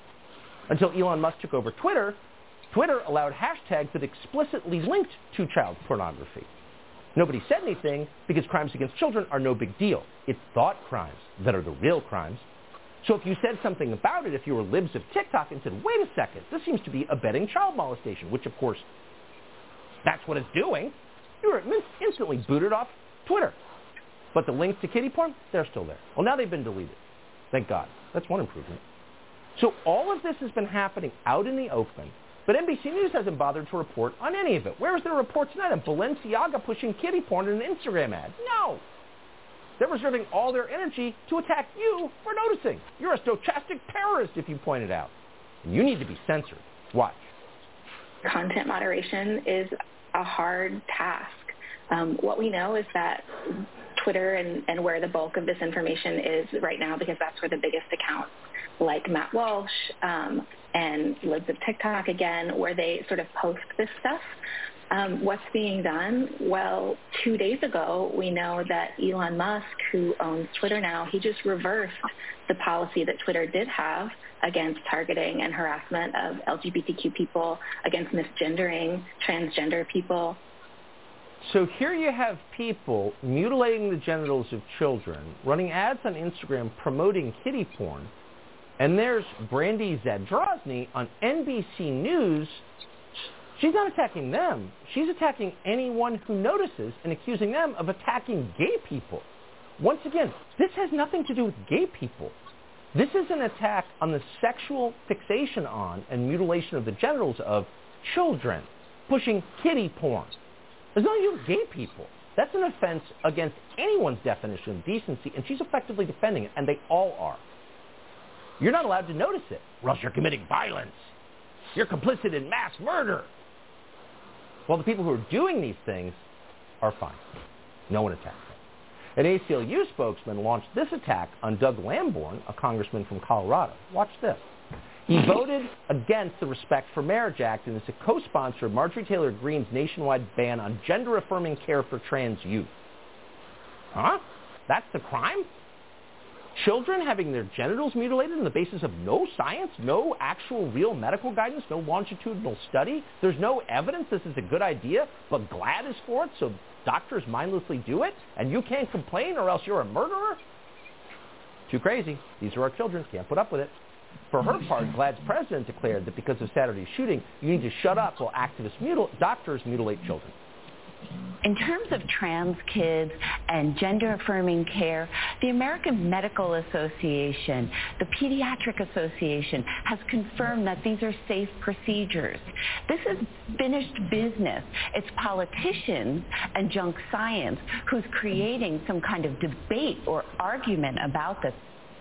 H: Until Elon Musk took over Twitter, Twitter allowed hashtags that explicitly linked to child pornography. Nobody said anything because crimes against children are no big deal. It's thought crimes that are the real crimes. So if you said something about it, if you were libs of TikTok and said, wait a second, this seems to be abetting child molestation, which, of course, that's what it's doing, you were instantly booted off Twitter. But the links to kiddie porn, they're still there. Well, now they've been deleted. Thank God. That's one improvement. So all of this has been happening out in the open, but N B C News hasn't bothered to report on any of it. Where is their report tonight on Balenciaga pushing kiddie porn in an Instagram ad? No. They're reserving all their energy to attack you for noticing. You're a stochastic terrorist if you point it out. And you need to be censored. Watch.
O: Content moderation is a hard task. Um, what we know is that Twitter and, and where the bulk of this information is right now, because that's where the biggest accounts like Matt Walsh um, and Libs of TikTok, again, where they sort of post this stuff. Um, what's being done? Well, two days ago, we know that Elon Musk, who owns Twitter now, he just reversed the policy that Twitter did have against targeting and harassment of L G B T Q people, against misgendering transgender people.
H: So here you have people mutilating the genitals of children, running ads on Instagram promoting kiddie porn, and there's Brandy Zadrozny on N B C News. She's not attacking them. She's attacking anyone who notices and accusing them of attacking gay people. Once again, this has nothing to do with gay people. This is an attack on the sexual fixation on and mutilation of the genitals of children, pushing kiddie porn. There's nothing to do with gay people. That's an offense against anyone's definition of decency, and she's effectively defending it, and they all are. You're not allowed to notice it, or else you're committing violence. You're complicit in mass murder. Well, the people who are doing these things are fine. No one attacks them. An A C L U spokesman launched this attack on Doug Lamborn, a congressman from Colorado. Watch this. He voted against the Respect for Marriage Act and is a co-sponsor of Marjorie Taylor Greene's nationwide ban on gender-affirming care for trans youth. Huh? That's the crime? Children having their genitals mutilated on the basis of no science, no actual real medical guidance, no longitudinal study. There's no evidence this is a good idea, but GLAAD is for it, so doctors mindlessly do it, and you can't complain or else you're a murderer? Too crazy. These are our children. Can't put up with it. For her part, GLAAD's president declared that because of Saturday's shooting, you need to shut up while activist mutil- doctors mutilate children.
P: In terms of trans kids and gender-affirming care, the American Medical Association, the Pediatric Association, has confirmed that these are safe procedures. This is finished business. It's politicians and junk science who's creating some kind of debate or argument about this.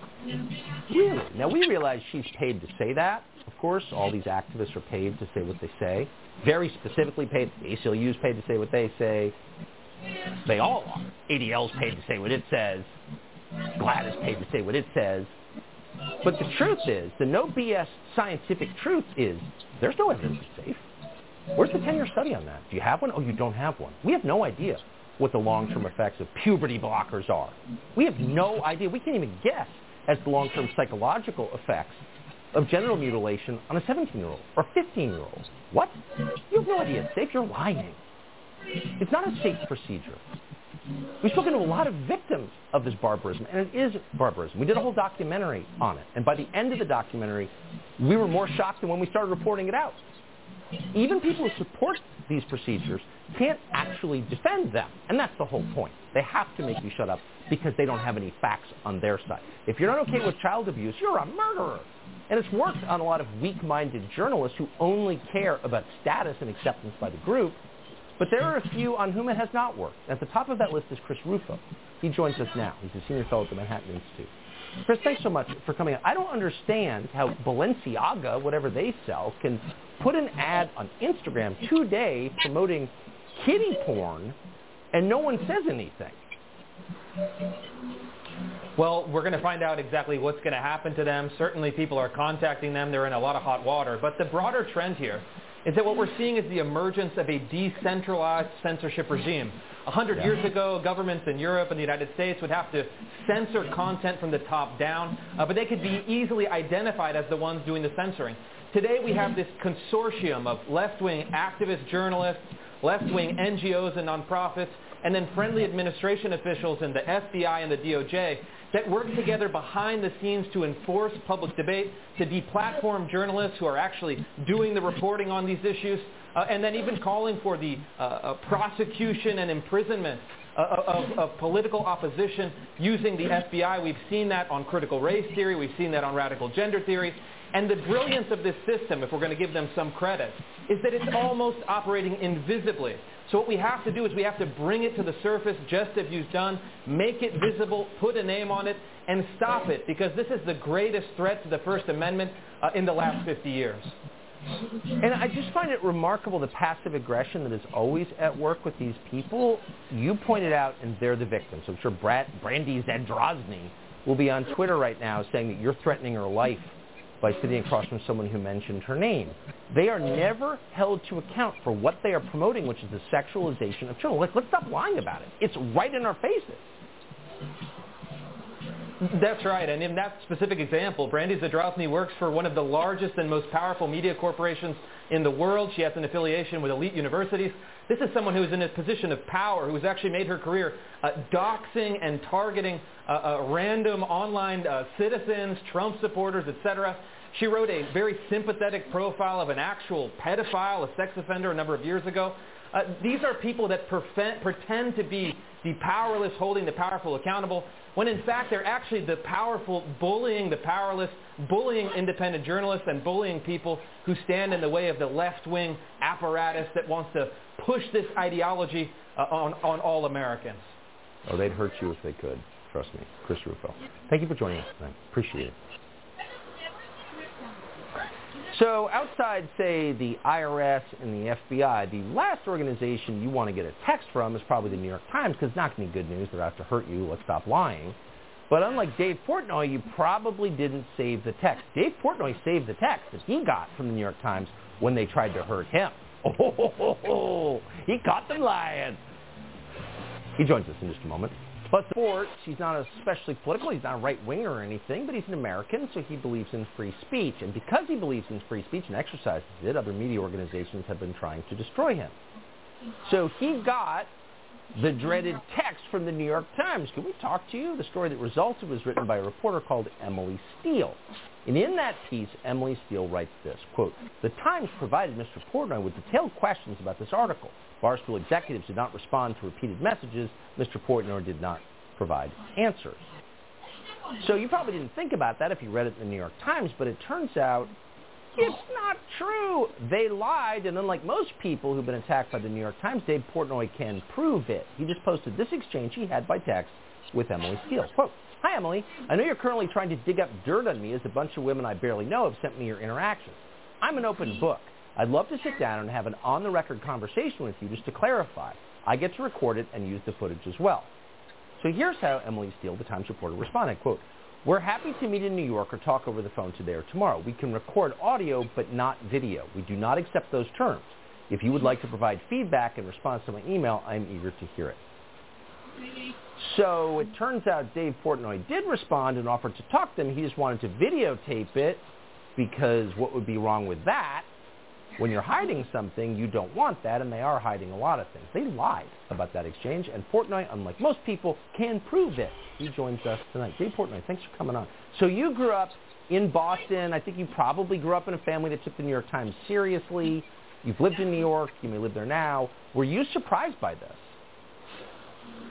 H: Really? Now, we realize she's paid to say that. Of course, all these activists are paid to say what they say. Very specifically paid. The A C L U is paid to say what they say. They all are. A D L is paid to say what it says. GLAAD is paid to say what it says. But the truth is, the no B S scientific truth is, there's no evidence it's safe. Where's the ten-year study on that? Do you have one? Oh, you don't have one. We have no idea what the long-term effects of puberty blockers are. We have no idea. We can't even guess as the long-term psychological effects of genital mutilation on a seventeen-year-old or fifteen-year-old. What? You have no idea it's safe. You're lying. It's not a safe procedure. We've spoken to a lot of victims of this barbarism, and it is barbarism. We did a whole documentary on it, and by the end of the documentary, we were more shocked than when we started reporting it out. Even people who support these procedures can't actually defend them, and that's the whole point. They have to make you shut up because they don't have any facts on their side. If you're not okay with child abuse, you're a murderer. And it's worked on a lot of weak-minded journalists who only care about status and acceptance by the group. But there are a few on whom it has not worked. At the top of that list is Chris Rufo. He joins us now. He's a senior fellow at the Manhattan Institute. Chris, thanks so much for coming on. I don't understand how Balenciaga, whatever they sell, can put an ad on Instagram today promoting kiddie porn and no one says anything.
Q: Well, we're going to find out exactly what's going to happen to them. Certainly people are contacting them. They're in a lot of hot water. But the broader trend here is that what we're seeing is the emergence of a decentralized censorship regime. A hundred yeah. years ago, governments in Europe and the United States would have to censor content from the top down, uh, but they could be easily identified as the ones doing the censoring. Today we have this consortium of left-wing activist journalists, left-wing N G Os and nonprofits, and then friendly administration officials in the F B I and the D O J that work together behind the scenes to enforce public debate, to deplatform journalists who are actually doing the reporting on these issues, uh, and then even calling for the uh, uh, prosecution and imprisonment uh, of, of political opposition using the F B I. We've seen that on critical race theory. We've seen that on radical gender theory. And the brilliance of this system, if we're going to give them some credit, is that it's almost operating invisibly. So what we have to do is we have to bring it to the surface, just as you've done, make it visible, put a name on it, and stop it, because this is the greatest threat to the First Amendment uh, in the last fifty years.
H: And I just find it remarkable, the passive aggression that is always at work with these people. You pointed out, and they're the victims. So I'm sure Brad, Brandy Zadrozny will be on Twitter right now saying that you're threatening her life by sitting across from someone who mentioned her name. They are never held to account for what they are promoting, which is the sexualization of children. Like, let's stop lying about it. It's right in our faces.
Q: That's right. And in that specific example, Brandy Zadrozny works for one of the largest and most powerful media corporations in the world. She has an affiliation with elite universities. This is someone who is in a position of power, who has actually made her career uh, doxing and targeting uh, uh, random online uh, citizens, Trump supporters, et cetera. She wrote a very sympathetic profile of an actual pedophile, a sex offender, a number of years ago. Uh, these are people that perfe- pretend to be the powerless holding the powerful accountable, when in fact they're actually the powerful bullying the powerless, bullying independent journalists, and bullying people who stand in the way of the left-wing apparatus that wants to push this ideology uh, on, on all Americans.
H: Oh, they'd hurt you if they could. Trust me. Chris Rufo. Thank you for joining us tonight. Appreciate it. So outside, say, the I R S and the F B I, the last organization you want to get a text from is probably the New York Times, because it's not going to be good news. They're out to hurt you. Let's stop lying. But unlike Dave Portnoy, you probably didn't save the text. Dave Portnoy saved the text that he got from the New York Times when they tried to hurt him. Oh, ho, ho, ho, ho. He caught them lying. He joins us in just a moment. Plus, sports, he's not especially political. He's not a right-winger or anything, but he's an American, so he believes in free speech. And because he believes in free speech and exercises it, other media organizations have been trying to destroy him. So he got the dreaded text from the New York Times. Can we talk to you? The story that resulted was written by a reporter called Emily Steele. And in that piece, Emily Steele writes this, quote, "The Times provided Mister Portnoy with detailed questions about this article. Barstool executives did not respond to repeated messages. Mister Portnoy did not provide answers." So you probably didn't think about that if you read it in the New York Times, but it turns out it's not true. They lied, and unlike most people who've been attacked by the New York Times, Dave Portnoy can prove it. He just posted this exchange he had by text with Emily Steele. Quote, "Hi, Emily. I know you're currently trying to dig up dirt on me as a bunch of women I barely know have sent me your interactions. I'm an open book. I'd love to sit down and have an on-the-record conversation with you just to clarify. I get to record it and use the footage as well." So here's how Emily Steele, the Times reporter, responded, quote, "We're happy to meet in New York or talk over the phone today or tomorrow. We can record audio but not video. We do not accept those terms. If you would like to provide feedback in response to my email, I'm eager to hear it." So it turns out Dave Portnoy did respond and offered to talk to them. He just wanted to videotape it, because what would be wrong with that? When you're hiding something, you don't want that, and they are hiding a lot of things. They lied about that exchange, and Portnoy, unlike most people, can prove it. He joins us tonight. Dave Portnoy, thanks for coming on. So you grew up in Boston. I think you probably grew up in a family that took the New York Times seriously. You've lived in New York. You may live there now. Were you surprised by this?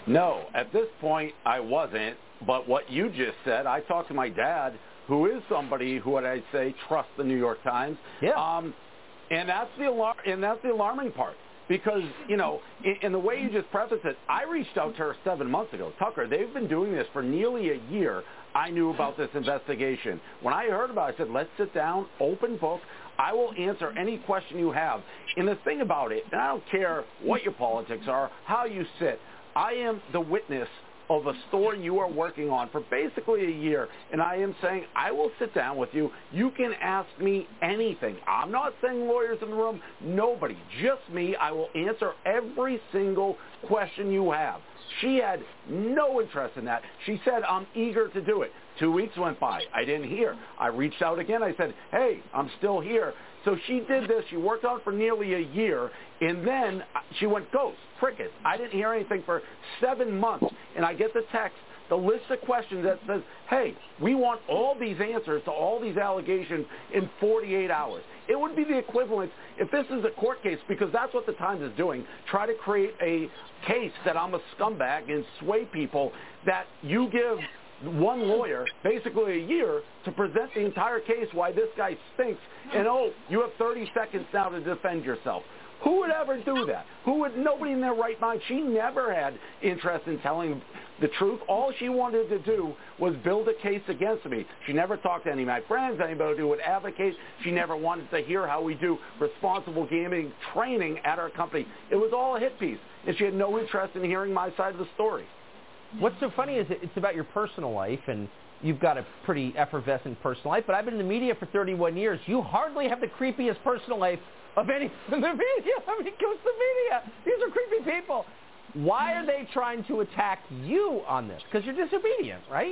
R: No, at this point, I wasn't. But what you just said, I talked to my dad, who is somebody who, what I say, trusts the New York Times.
H: Yeah.
R: Um, and that's the alar- and that's the alarming part. Because, you know, in, in the way you just prefaced it, I reached out to her seven months ago. Tucker, they've been doing this for nearly a year. I knew about this investigation. When I heard about it, I said, let's sit down, open book. I will answer any question you have. And the thing about it, and I don't care what your politics are, how you sit, I am the witness of a story you are working on for basically a year, and I am saying I will sit down with you. You can ask me anything. I'm not saying lawyers in the room, nobody, just me. I will answer every single question you have. She had no interest in that. She said, I'm eager to do it. Two weeks went by. I didn't hear. I reached out again. I said, hey, I'm still here. So she did this. She worked on it for nearly a year, and then she went ghost, crickets. I didn't hear anything for seven months, and I get the text, the list of questions that says, hey, we want all these answers to all these allegations in forty-eight hours. It would be the equivalent if this is a court case, because that's what the Times is doing, try to create a case that I'm a scumbag and sway people, that you give one lawyer basically a year to present the entire case why this guy stinks, and oh, you have thirty seconds now to defend yourself. Who would ever do that? Who would? Nobody in their right mind. She never had interest in telling the truth. All she wanted to do was build a case against me. She never talked to any of my friends, anybody who would advocate. She never wanted to hear how we do responsible gaming training at our company. It was all a hit piece, and she had no interest in hearing my side of the story.
H: What's so funny is it's about your personal life, and you've got a pretty effervescent personal life, but I've been in the media for thirty-one years. You hardly have the creepiest personal life of any in the media. I mean, it goes to media. These are creepy people. Why are they trying to attack you on this? Because you're disobedient, right?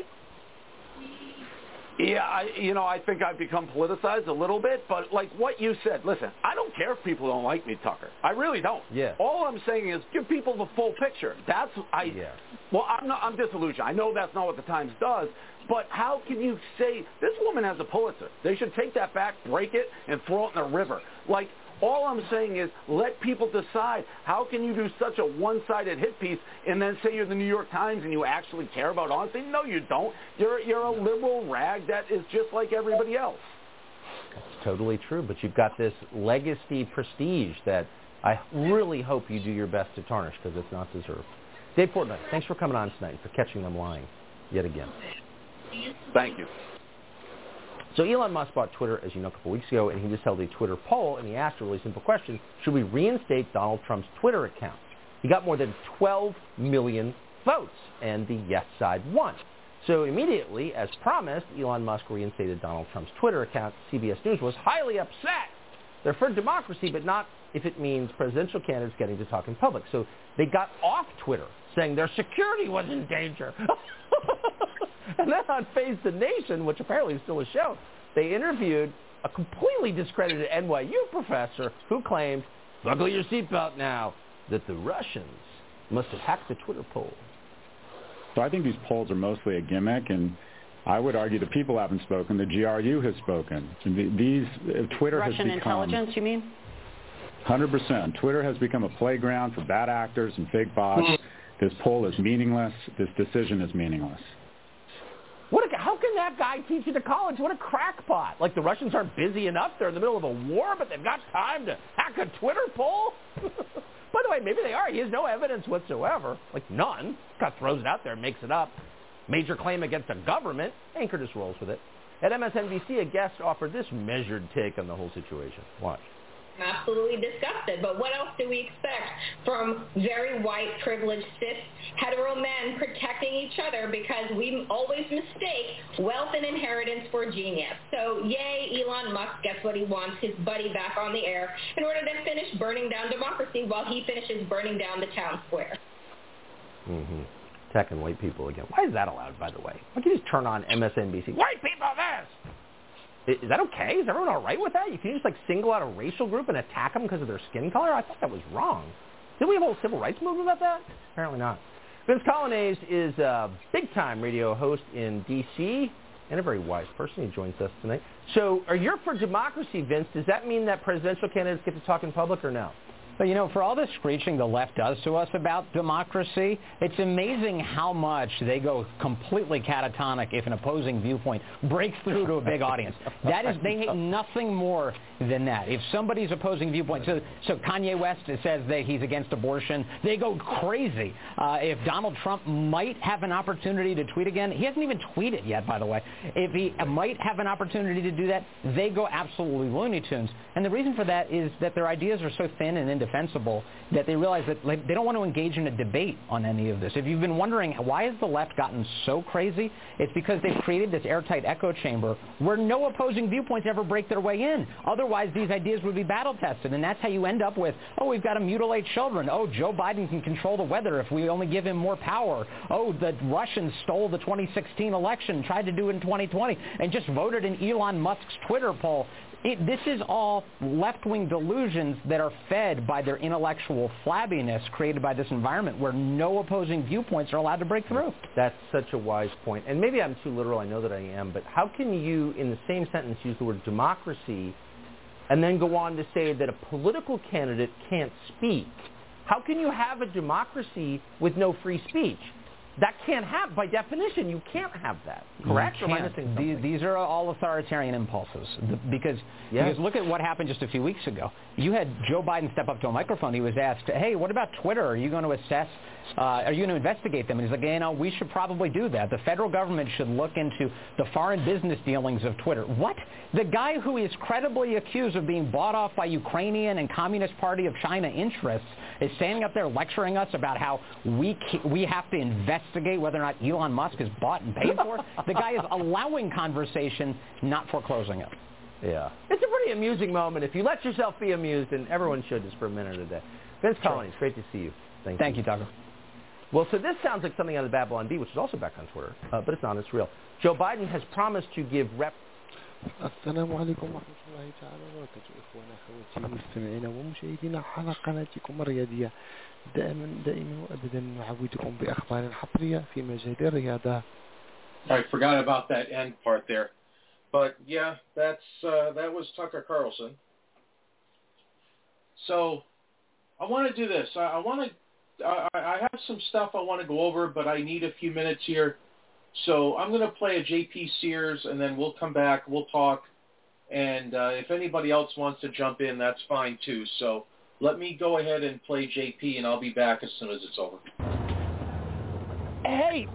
R: Yeah, I, you know, I think I've become politicized a little bit, but like what you said, listen, I don't care if people don't like me, Tucker. I really don't.
H: Yeah.
R: All I'm saying is give people the full picture. That's, I,
H: yeah.
R: well, I'm not, I'm disillusioned. I know that's not what the Times does, but how can you say, this woman has a Pulitzer. They should take that back, break it, and throw it in the river. Like, all I'm saying is let people decide. How can you do such a one-sided hit piece and then say you're the New York Times and you actually care about honesty? No, you don't. You're you're a liberal rag that is just like everybody else.
H: That's totally true, but you've got this legacy prestige that I really hope you do your best to tarnish because it's not deserved. Dave Portnoy, thanks for coming on tonight and for catching them lying yet again.
R: Thank you.
H: So Elon Musk bought Twitter, as you know, a couple weeks ago, and he just held a Twitter poll, and he asked a really simple question: should we reinstate Donald Trump's Twitter account? He got more than twelve million votes, and the yes side won. So immediately, as promised, Elon Musk reinstated Donald Trump's Twitter account. C B S News was highly upset. They're for democracy, but not if it means presidential candidates getting to talk in public. So they got off Twitter, saying their security was in danger. And then on Face the Nation, which apparently is still a show, they interviewed a completely discredited N Y U professor who claimed, buckle your seatbelt now, that the Russians must have hacked the Twitter poll.
S: So I think these polls are mostly a gimmick, and I would argue the people haven't spoken. The G R U has spoken. These uh, Twitter
N: Russian
S: has become
N: intelligence, you mean?
S: one hundred percent. Twitter has become a playground for bad actors and fake bots. This poll is meaningless. This decision is meaningless.
H: What a, how can that guy teach at a college? What a crackpot. Like the Russians aren't busy enough. They're in the middle of a war, but they've got time to hack a Twitter poll? By the way, maybe they are. He has no evidence whatsoever. Like none. Kind of throws it out there and makes it up. Major claim against the government. Anchor just rolls with it. At M S N B C, a guest offered this measured take on the whole situation. Watch.
T: Absolutely disgusted. But what else do we expect from very white, privileged, cis, hetero men protecting each other because we always mistake wealth and inheritance for genius. So yay, Elon Musk gets what he wants, his buddy back on the air, in order to finish burning down democracy while he finishes burning down the town square.
H: Mm-hmm. Attacking white people again. Why is that allowed, by the way? Why can't you just turn on M S N B C? White people this! Is that okay? Is everyone all right with that? You can just like single out a racial group and attack them because of their skin color? I thought that was wrong. Did we have a whole civil rights movement about that? Apparently not. Vince Colonnese is a big-time radio host in D C and a very wise person. He joins us tonight. So are you for democracy, Vince? Does that mean that presidential candidates get to talk in public or no?
U: But, you know, for all the screeching the left does to us about democracy, it's amazing how much they go completely catatonic if an opposing viewpoint breaks through to a big audience. That is, they hate nothing more than that. If somebody's opposing viewpoint, so, so Kanye West says that he's against abortion, they go crazy. Uh, if Donald Trump might have an opportunity to tweet again, he hasn't even tweeted yet, by the way. If he might have an opportunity to do that, they go absolutely Looney Tunes. And the reason for that is that their ideas are so thin and indefensible that they realize that like, they don't want to engage in a debate on any of this. If you've been wondering why has the left gotten so crazy, it's because they've created this airtight echo chamber where no opposing viewpoints ever break their way in. Otherwise, these ideas would be battle-tested, and that's how you end up with, oh, we've got to mutilate children. Oh, Joe Biden can control the weather if we only give him more power. Oh, the Russians stole the twenty sixteen election, tried to do it in twenty twenty, and just voted in Elon Musk's Twitter poll. It, this is all left-wing delusions that are fed by their intellectual flabbiness created by this environment where no opposing viewpoints are allowed to break through.
H: That's such a wise point. And maybe I'm too literal, I know that I am, but how can you, in the same sentence, use the word democracy and then go on to say that a political candidate can't speak? How can you have a democracy with no free speech? That can't have, by definition, you can't have that, correct? Or am I missing something?
U: These, these are all authoritarian impulses because,
H: yes.
U: because look at what happened just a few weeks ago. You had Joe Biden step up to a microphone. He was asked, hey, what about Twitter? Are you going to assess, uh, are you going to investigate them? And he's like, you know, we should probably do that. The federal government should look into the foreign business dealings of Twitter. What? The guy who is credibly accused of being bought off by Ukrainian and Communist Party of China interests is standing up there lecturing us about how we we have to investigate whether or not Elon Musk is bought and paid for. The guy is allowing conversation, not foreclosing it.
H: Yeah. It's a pretty amusing moment if you let yourself be amused, and everyone should just for a minute a day. Vince Colony, it's great to see you. Thank,
U: Thank
H: you.
U: you, Tucker.
H: Well, so this sounds like something out of Babylon Bee, which is also back on Twitter, uh, but it's not. It's real. Joe Biden has promised to give rep...
V: السلام عليكم ورحمة الله تعالى وبركاته إخوانا أخواتي مستمعينا ومشاهدينا على قناتكم الرياضية دائما دائما وأبدا نعودكم بأخبار حصرية في مجال الرياضة.
G: I forgot about that end part there, but yeah, that's uh, that was Tucker Carlson. So I want to do this. I, I want to. I, I have some stuff I want to go over, but I need a few minutes here. So I'm going to play a J P Sears, and then we'll come back, we'll talk, and uh, if anybody else wants to jump in, that's fine too. So let me go ahead and play J P, and I'll be back as soon as it's over.
W: Hey!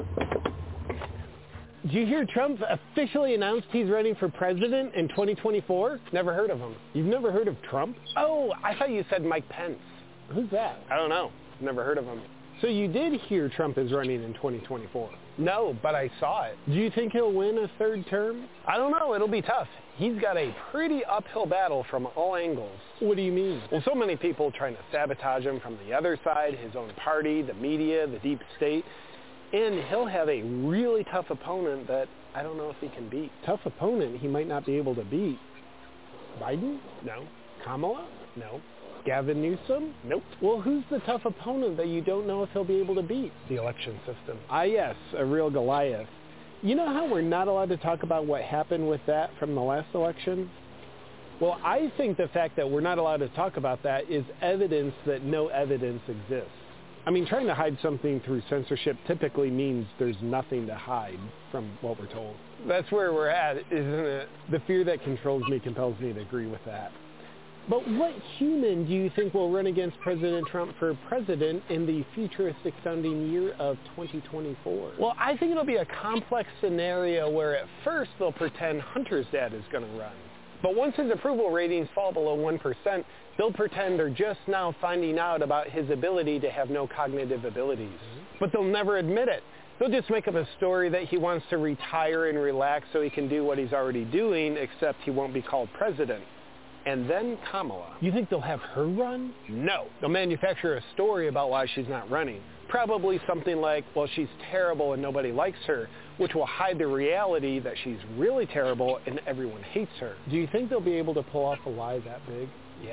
W: Did you hear Trump officially announced he's running for president in twenty twenty-four? Never heard of him. You've never heard of Trump? Oh, I thought you said Mike Pence. Who's that? I don't know. Never heard of him. So you did hear Trump is running in twenty twenty-four? No, but I saw it. Do you think he'll win a third term? I don't know. It'll be tough. He's got a pretty uphill battle from all angles. What do you mean? Well, so many people trying to sabotage him from the other side, his own party, the media, the deep state. And he'll have a really tough opponent that I don't know if he can beat. Tough opponent he might not be able to beat. Biden? No. Kamala? No. Gavin Newsom? Nope. Well, who's the tough opponent that you don't know if he'll be able to beat? The election system. Ah, yes, a real Goliath. You know how we're not allowed to talk about what happened with that from the last election? Well, I think the fact that we're not allowed to talk about that is evidence that no evidence exists. I mean, trying to hide something through censorship typically means there's nothing to hide from what we're told. That's where we're at, isn't it? The fear that controls me compels me to agree with that. But what human do you think will run against President Trump for president in the futuristic-sounding year of twenty twenty-four? Well, I think it'll be a complex scenario where at first they'll pretend Hunter's dad is going to run. But once his approval ratings fall below one percent, they'll pretend they're just now finding out about his ability to have no cognitive abilities. Mm-hmm. But they'll never admit it. They'll just make up a story that he wants to retire and relax so he can do what he's already doing, except he won't be called president. And then Kamala. You think they'll have her run? No. They'll manufacture a story about why she's not running. Probably something like, well, she's terrible and nobody likes her, which will hide the reality that she's really terrible and everyone hates her. Do you think they'll be able to pull off a lie that big? Yeah.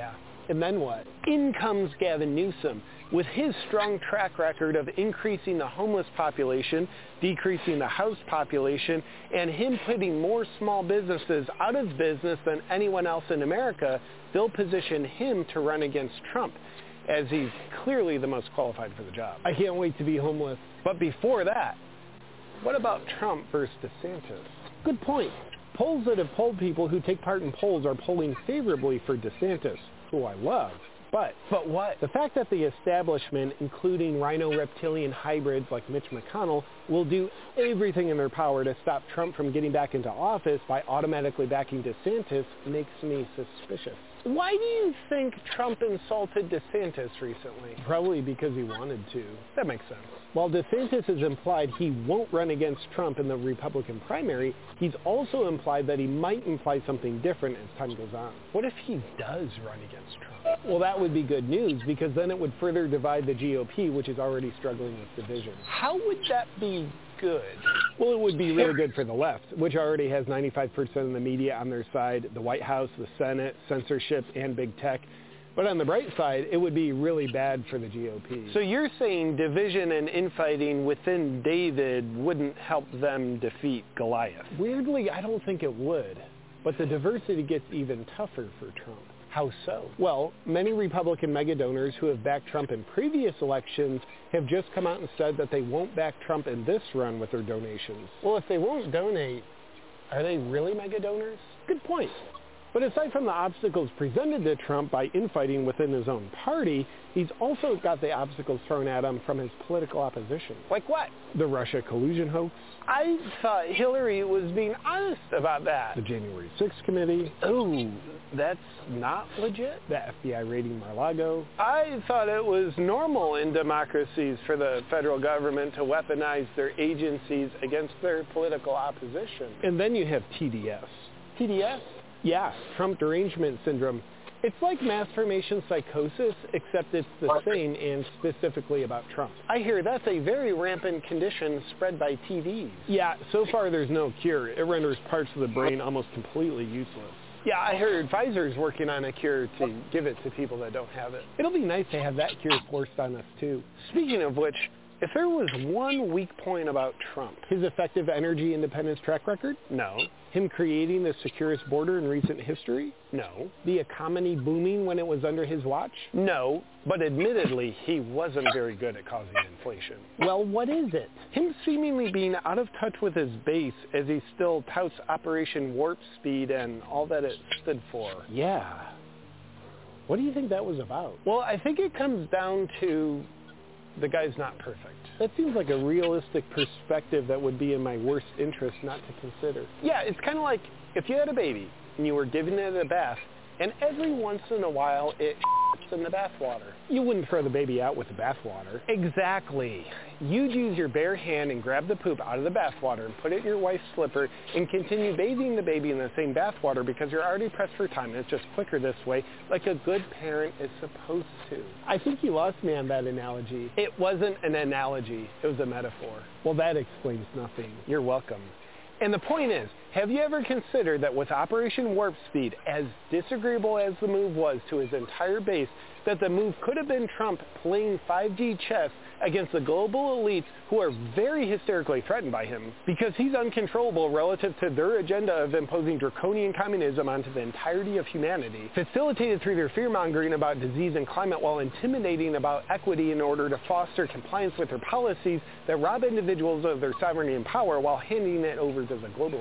W: And then what? In comes Gavin Newsom with his strong track record of increasing the homeless population, decreasing the house population, and him putting more small businesses out of business than anyone else in America. They'll position him to run against Trump, as he's clearly the most qualified for the job. I can't wait to be homeless. But before that, what about Trump versus DeSantis? Good point. Polls that have polled people who take part in polls are polling favorably for DeSantis, who I love. But, but what? The fact that the establishment, including rhino reptilian hybrids like Mitch McConnell, will do everything in their power to stop Trump from getting back into office by automatically backing DeSantis makes me suspicious. Why do you think Trump insulted DeSantis recently? Probably because he wanted to. That makes sense. While DeSantis has implied he won't run against Trump in the Republican primary, he's also implied that he might imply something different as time goes on. What if he does run against Trump? Well, that would be good news, because then it would further divide the G O P, which is already struggling with division. How would that be good? Well, it would be really good for the left, which already has ninety-five percent of the media on their side, the White House, the Senate, censorship, and big tech. But on the bright side, it would be really bad for the G O P. So you're saying division and infighting within David wouldn't help them defeat Goliath? Weirdly, I don't think it would. But the diversity gets even tougher for Trump. How so? Well, many Republican mega donors who have backed Trump in previous elections have just come out and said that they won't back Trump in this run with their donations. Well, if they won't donate, are they really mega donors? Good point. But aside from the obstacles presented to Trump by infighting within his own party, he's also got the obstacles thrown at him from his political opposition. Like what? The Russia collusion hoax. I thought Hillary was being honest about that. The January sixth committee. Oh, that's not legit? The F B I raiding Mar-a-Lago. I thought it was normal in democracies for the federal government to weaponize their agencies against their political opposition. And then you have T D S. T D S? Yeah, Trump derangement syndrome. It's like mass formation psychosis, except it's the same and specifically about Trump. I hear that's a very rampant condition spread by T Vs. Yeah, so far there's no cure. It renders parts of the brain almost completely useless. Yeah, I heard Pfizer's working on a cure to give it to people that don't have it. It'll be nice to have that cure forced on us, too. Speaking of which, if there was one weak point about Trump, his effective energy independence track record? No. Him creating the securest border in recent history? No. The economy booming when it was under his watch? No. But admittedly, he wasn't very good at causing inflation. Well, what is it? Him seemingly being out of touch with his base as he still touts Operation Warp Speed and all that it stood for. Yeah. What do you think that was about? Well, I think it comes down to the guy's not perfect. That seems like a realistic perspective that would be in my worst interest not to consider. Yeah, it's kind of like if you had a baby and you were giving it a bath, and every once in a while it shits in the bath water. You wouldn't throw the baby out with the bath water. Exactly. You'd use your bare hand and grab the poop out of the bath water and put it in your wife's slipper and continue bathing the baby in the same bath water because you're already pressed for time and it's just quicker this way, like a good parent is supposed to. I think you lost me on that analogy. It wasn't an analogy. It was a metaphor. Well, that explains nothing. You're welcome. And the point is, have you ever considered that with Operation Warp Speed, as disagreeable as the move was to his entire base, that the move could have been Trump playing five G chess against the global elites who are very hysterically threatened by him because he's uncontrollable relative to their agenda of imposing draconian communism onto the entirety of humanity, facilitated through their fear-mongering about disease and climate while intimidating about equity in order to foster compliance with their policies that rob individuals of their sovereignty and power while handing it over to the globalists.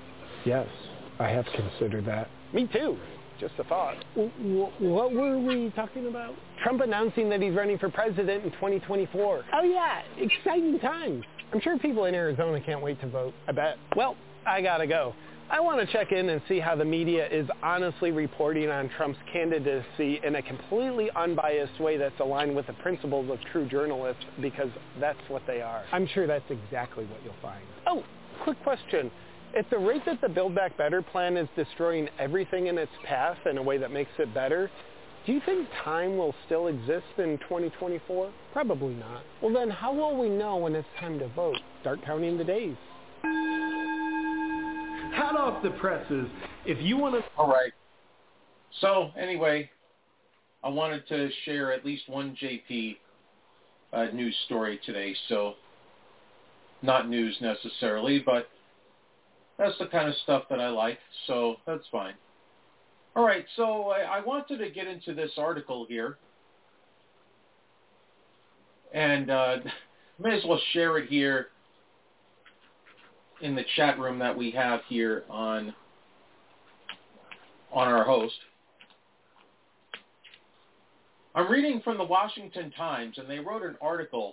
W: Yes, I have considered that. Me too. Just a thought. W- what were we talking about? Trump announcing that he's running for president in twenty twenty-four. Oh yeah, exciting times. I'm sure people in Arizona can't wait to vote. I bet. Well, I gotta go. I want to check in and see how the media is honestly reporting on Trump's candidacy in a completely unbiased way that's aligned with the principles of true journalists, because that's what they are. I'm sure that's exactly what you'll find. Oh, quick question. At the rate that the Build Back Better plan is destroying everything in its path in a way that makes it better, do you think time will still exist in twenty twenty-four? Probably not. Well then, how will we know when it's time to vote? Start counting the days. Hot off the presses. If you want to...
G: All right. So, anyway, I wanted to share at least one J P uh, news story today. So not news necessarily, but that's the kind of stuff that I like. So that's fine. All right, so I, I wanted to get into this article here. And uh, may as well share it here in the chat room that we have here on on our host. I'm reading from the Washington Times, and they wrote an article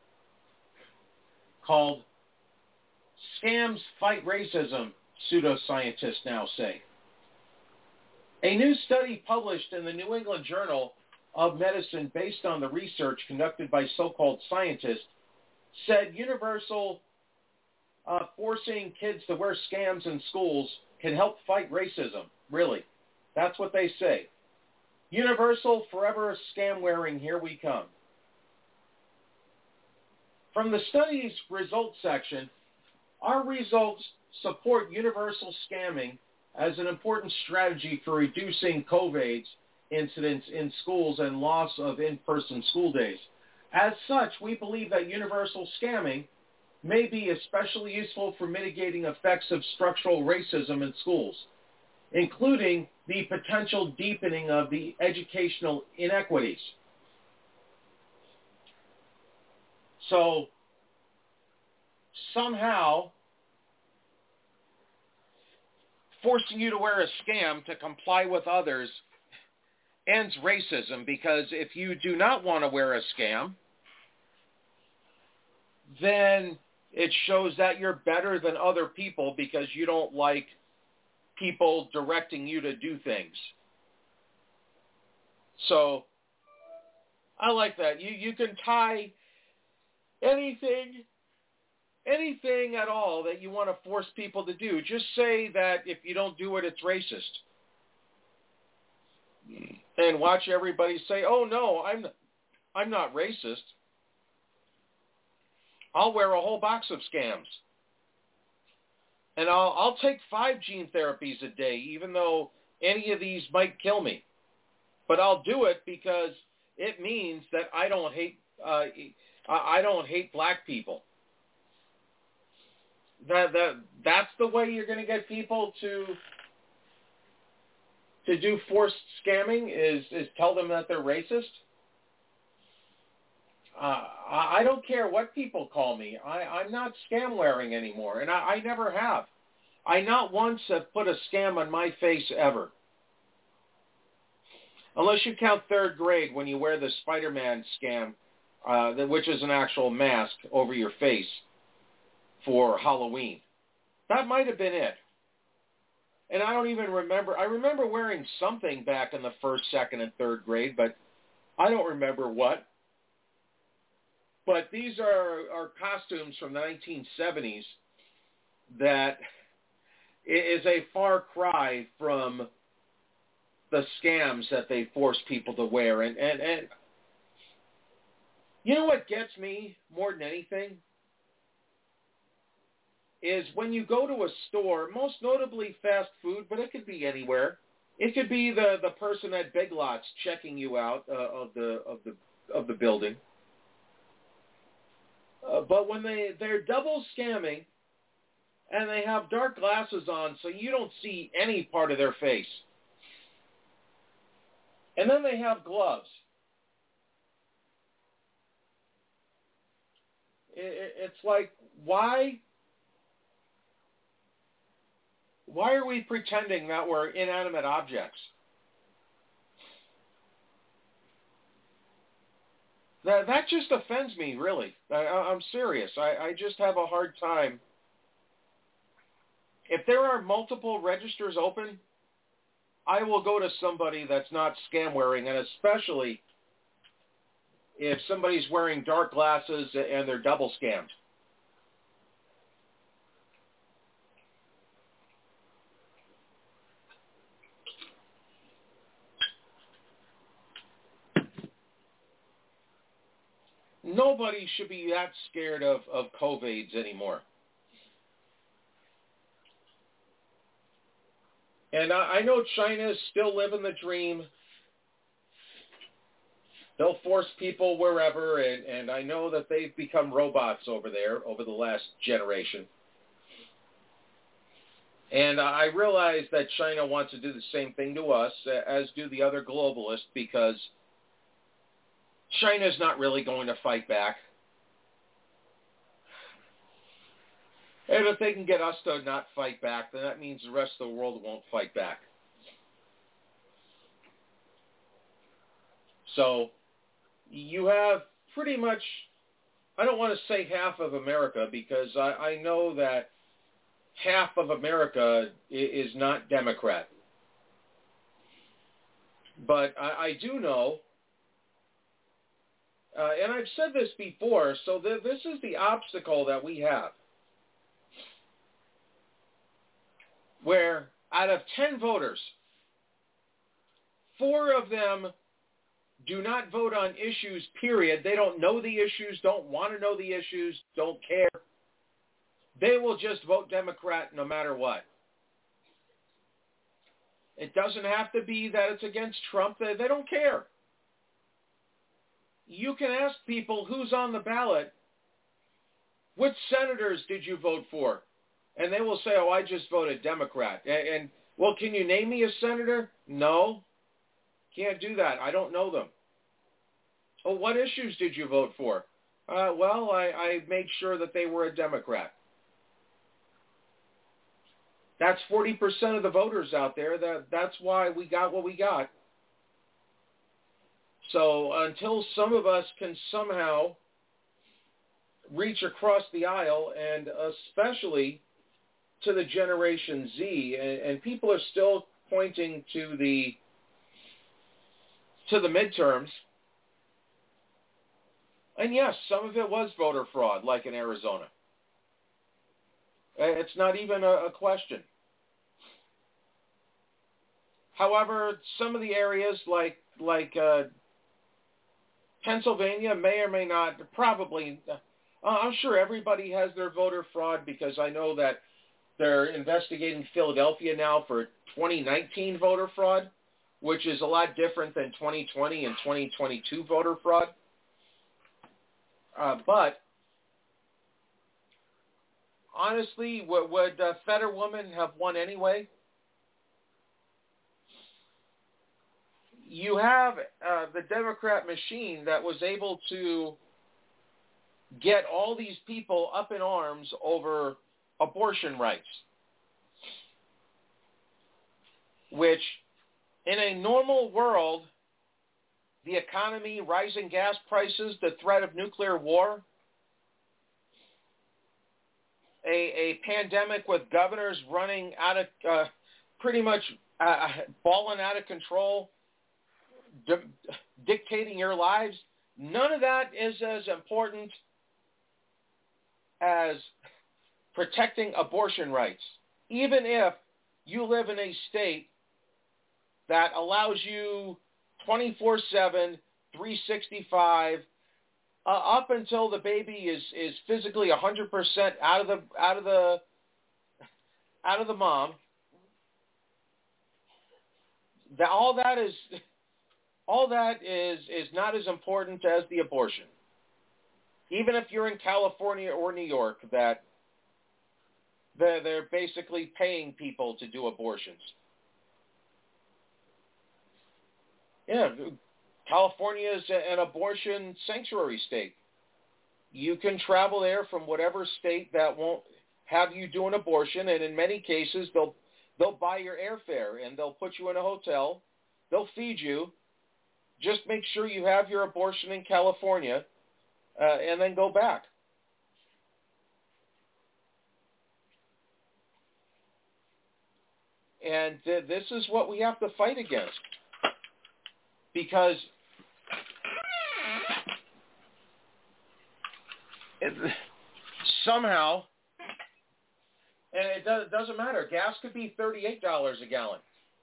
G: called Scams Fight Racism, Pseudoscientists Now Say. A new study published in the New England Journal of Medicine based on the research conducted by so-called scientists said universal uh, forcing kids to wear scams in schools can help fight racism. Really. That's what they say. Universal, forever scam wearing, here we come. From the study's results section, our results support universal scamming as an important strategy for reducing COVID incidents in schools and loss of in-person school days. As such, we believe that universal scamming may be especially useful for mitigating effects of structural racism in schools, including the potential deepening of the educational inequities. So, somehow, forcing you to wear a scam to comply with others ends racism, because if you do not want to wear a scam, then it shows that you're better than other people because you don't like people directing you to do things. So I like that. You you can tie anything anything at all that you want to force people to do. Just say that if you don't do it, it's racist. And watch everybody say, "Oh no, I'm I'm not racist. I'll wear a whole box of scams. And I'll I'll take five gene therapies a day, even though any of these might kill me. But I'll do it because it means that I don't hate uh, I don't hate black people." That that that's the way you're going to get people to to do forced scamming, is is tell them that they're racist. Uh, I, I don't care what people call me. I, I'm not scam wearing anymore, and I, I never have. I not once have put a scam on my face ever. Unless you count third grade when you wear the Spider-Man scam, uh, which is an actual mask over your face for Halloween. That might have been it. And I don't even remember. I remember wearing something back in the first, second, and third grade, but I don't remember what. But these are, are costumes from the nineteen seventies that is a far cry from the scams that they force people to wear. And, and, and you know what gets me more than anything? Is when you go to a store, most notably fast food, but it could be anywhere. It could be the, the person at Big Lots checking you out uh, of the of the of the building. Uh, but when they they're double scamming, and they have dark glasses on, so you don't see any part of their face. And then they have gloves. It, it, it's like, why? Why are we pretending that we're inanimate objects? That that just offends me, really. I, I'm serious. I, I just have a hard time. If there are multiple registers open, I will go to somebody that's not scam wearing, and especially if somebody's wearing dark glasses and they're double scammed. Nobody should be that scared of, of COVIDs anymore. And I, I know China's still living the dream. they'll force people wherever, and, and I know that they've become robots over there over the last generation. And I realize that China wants to do the same thing to us, as do the other globalists, because China's not really going to fight back. And if they can get us to not fight back, then that means the rest of the world won't fight back. So you have pretty much, I don't want to say half of America, because I, I know that half of America is not Democrat. But I, I do know, uh, and I've said this before, so th- this is the obstacle that we have. Where out of ten voters, four of them do not vote on issues, period. They don't know the issues, don't want to know the issues, don't care. They will just vote Democrat no matter what. It doesn't have to be that it's against Trump. They, they don't care. You can ask people who's on the ballot, which senators did you vote for? And they will say, oh, I just voted Democrat. And, and, well, can you name me a senator? No. Can't do that. I don't know them. Oh, what issues did you vote for? Uh, well, I, I made sure that they were a Democrat. That's forty percent of the voters out there. That, that's why we got what we got. So until some of us can somehow reach across the aisle, and especially to the Generation Z, and, and people are still pointing to the to the midterms. And yes, some of it was voter fraud, like in Arizona. It's not even a, a question. However, some of the areas like like uh, Pennsylvania may or may not, probably, uh, I'm sure everybody has their voter fraud, because I know that they're investigating Philadelphia now for twenty nineteen voter fraud, which is a lot different than twenty twenty and twenty twenty-two voter fraud. Uh, but honestly, would, would uh, Fetterwoman have won anyway? You have uh, the Democrat machine that was able to get all these people up in arms over abortion rights, which in a normal world, the economy, rising gas prices, the threat of nuclear war, a, a pandemic with governors running out of, uh, pretty much uh, balling out of control, di- dictating your lives, none of that is as important as protecting abortion rights, even if you live in a state that allows you twenty-four seven, three sixty-five, uh, up until the baby is, is physically one hundred percent out of the out of the out of the mom. That all that is all that is is not as important as the abortion. Even if you're in California or New York, that they're, they're basically paying people to do abortions. Yeah, California is an abortion sanctuary state. You can travel there from whatever state that won't have you do an abortion, and in many cases they'll they'll buy your airfare and they'll put you in a hotel. They'll feed you. Just make sure you have your abortion in California, uh, and then go back. And uh, this is what we have to fight against. Because it, somehow, and it does, doesn't matter, gas could be thirty-eight dollars a gallon.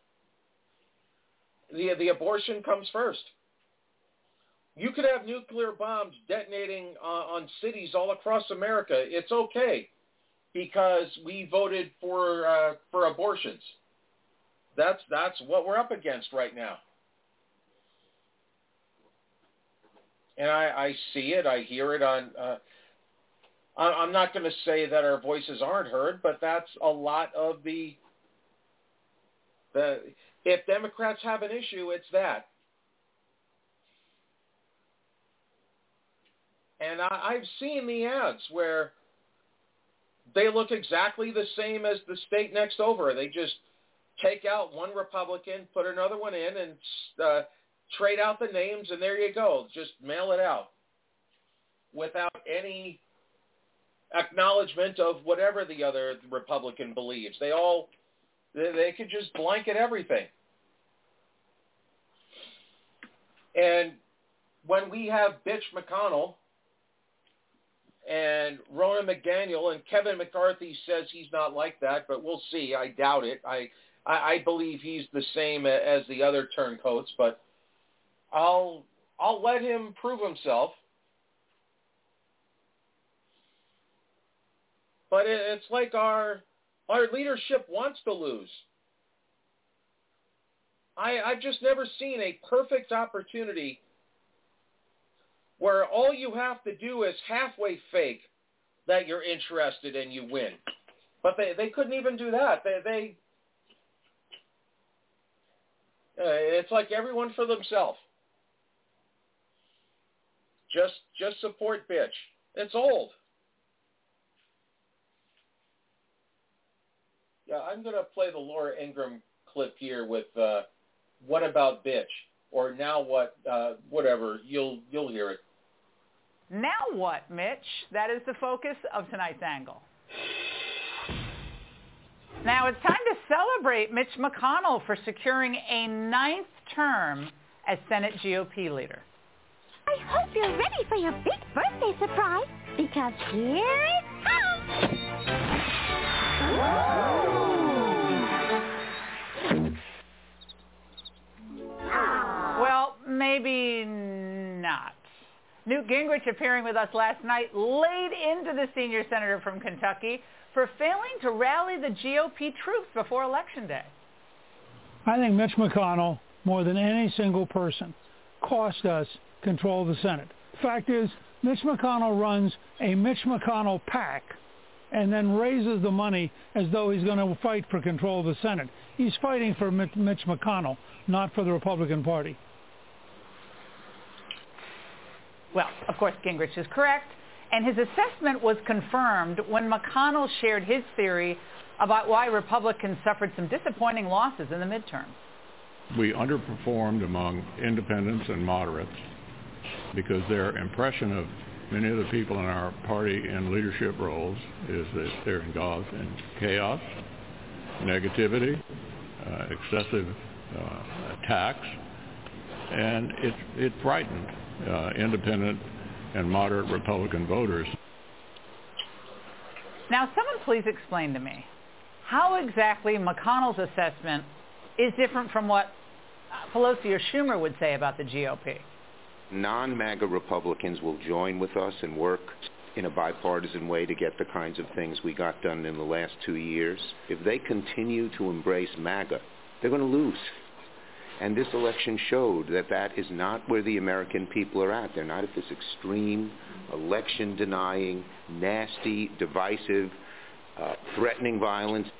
G: The, the abortion comes first. You could have nuclear bombs detonating uh, on cities all across America. It's okay, because we voted for uh, for abortions. That's that's what we're up against right now. And I, I see it. I hear it on... Uh, I'm not going to say that our voices aren't heard, but that's a lot of the... the if Democrats have an issue, it's that. And I, I've seen the ads where they look exactly the same as the state next over. They just take out one Republican, put another one in, and uh, trade out the names, and there you go. Just mail it out without any acknowledgement of whatever the other Republican believes. They all, they, they could just blanket everything. And when we have Bitch McConnell and Ronna McDaniel, and Kevin McCarthy says he's not like that, but we'll see. I doubt it. I, I, I believe he's the same as the other turncoats, but I'll I'll let him prove himself. But it, it's like our our leadership wants to lose. I I've just never seen a perfect opportunity where all you have to do is halfway fake that you're interested and you win. But they, they couldn't even do that. They, they uh, it's like everyone for themselves. Just just support bitch. It's old. Yeah, I'm going to play the Laura Ingraham clip here with uh, What About Bitch? Or Now What, uh, whatever. You'll you'll hear it.
A: Now what, Mitch? That is the focus of tonight's angle. Now it's time to celebrate Mitch McConnell for securing a ninth term as Senate G O P leader.
J: I hope you're ready for your big birthday surprise, because here it comes!
A: Well, maybe not. Newt Gingrich, appearing with us last night, laid into the senior senator from Kentucky for failing to rally the G O P troops before Election Day.
B: I think Mitch McConnell, more than any single person, cost us control of the Senate. The fact is, Mitch McConnell runs a Mitch McConnell PAC and then raises the money as though he's going to fight for control of the Senate. He's fighting for Mitch McConnell, not for the Republican Party.
A: Well, of course, Gingrich is correct, and his assessment was confirmed when McConnell shared his theory about why Republicans suffered some disappointing losses in the midterms.
C: We underperformed among independents and moderates because their impression of many of the people in our party in leadership roles is that they're engulfed in chaos, negativity, uh, excessive uh, attacks, and it, it frightened uh, independent and moderate Republican voters.
A: Now, someone please explain to me how exactly McConnell's assessment is different from what Pelosi or Schumer would say about the G O P.
X: Non-MAGA Republicans will join with us and work in a bipartisan way to get the kinds of things we got done in the last two years. If they continue to embrace MAGA, they're going to lose. And this election showed that that is not where the American people are at. They're not at this extreme, election-denying, nasty, divisive, uh, threatening violence.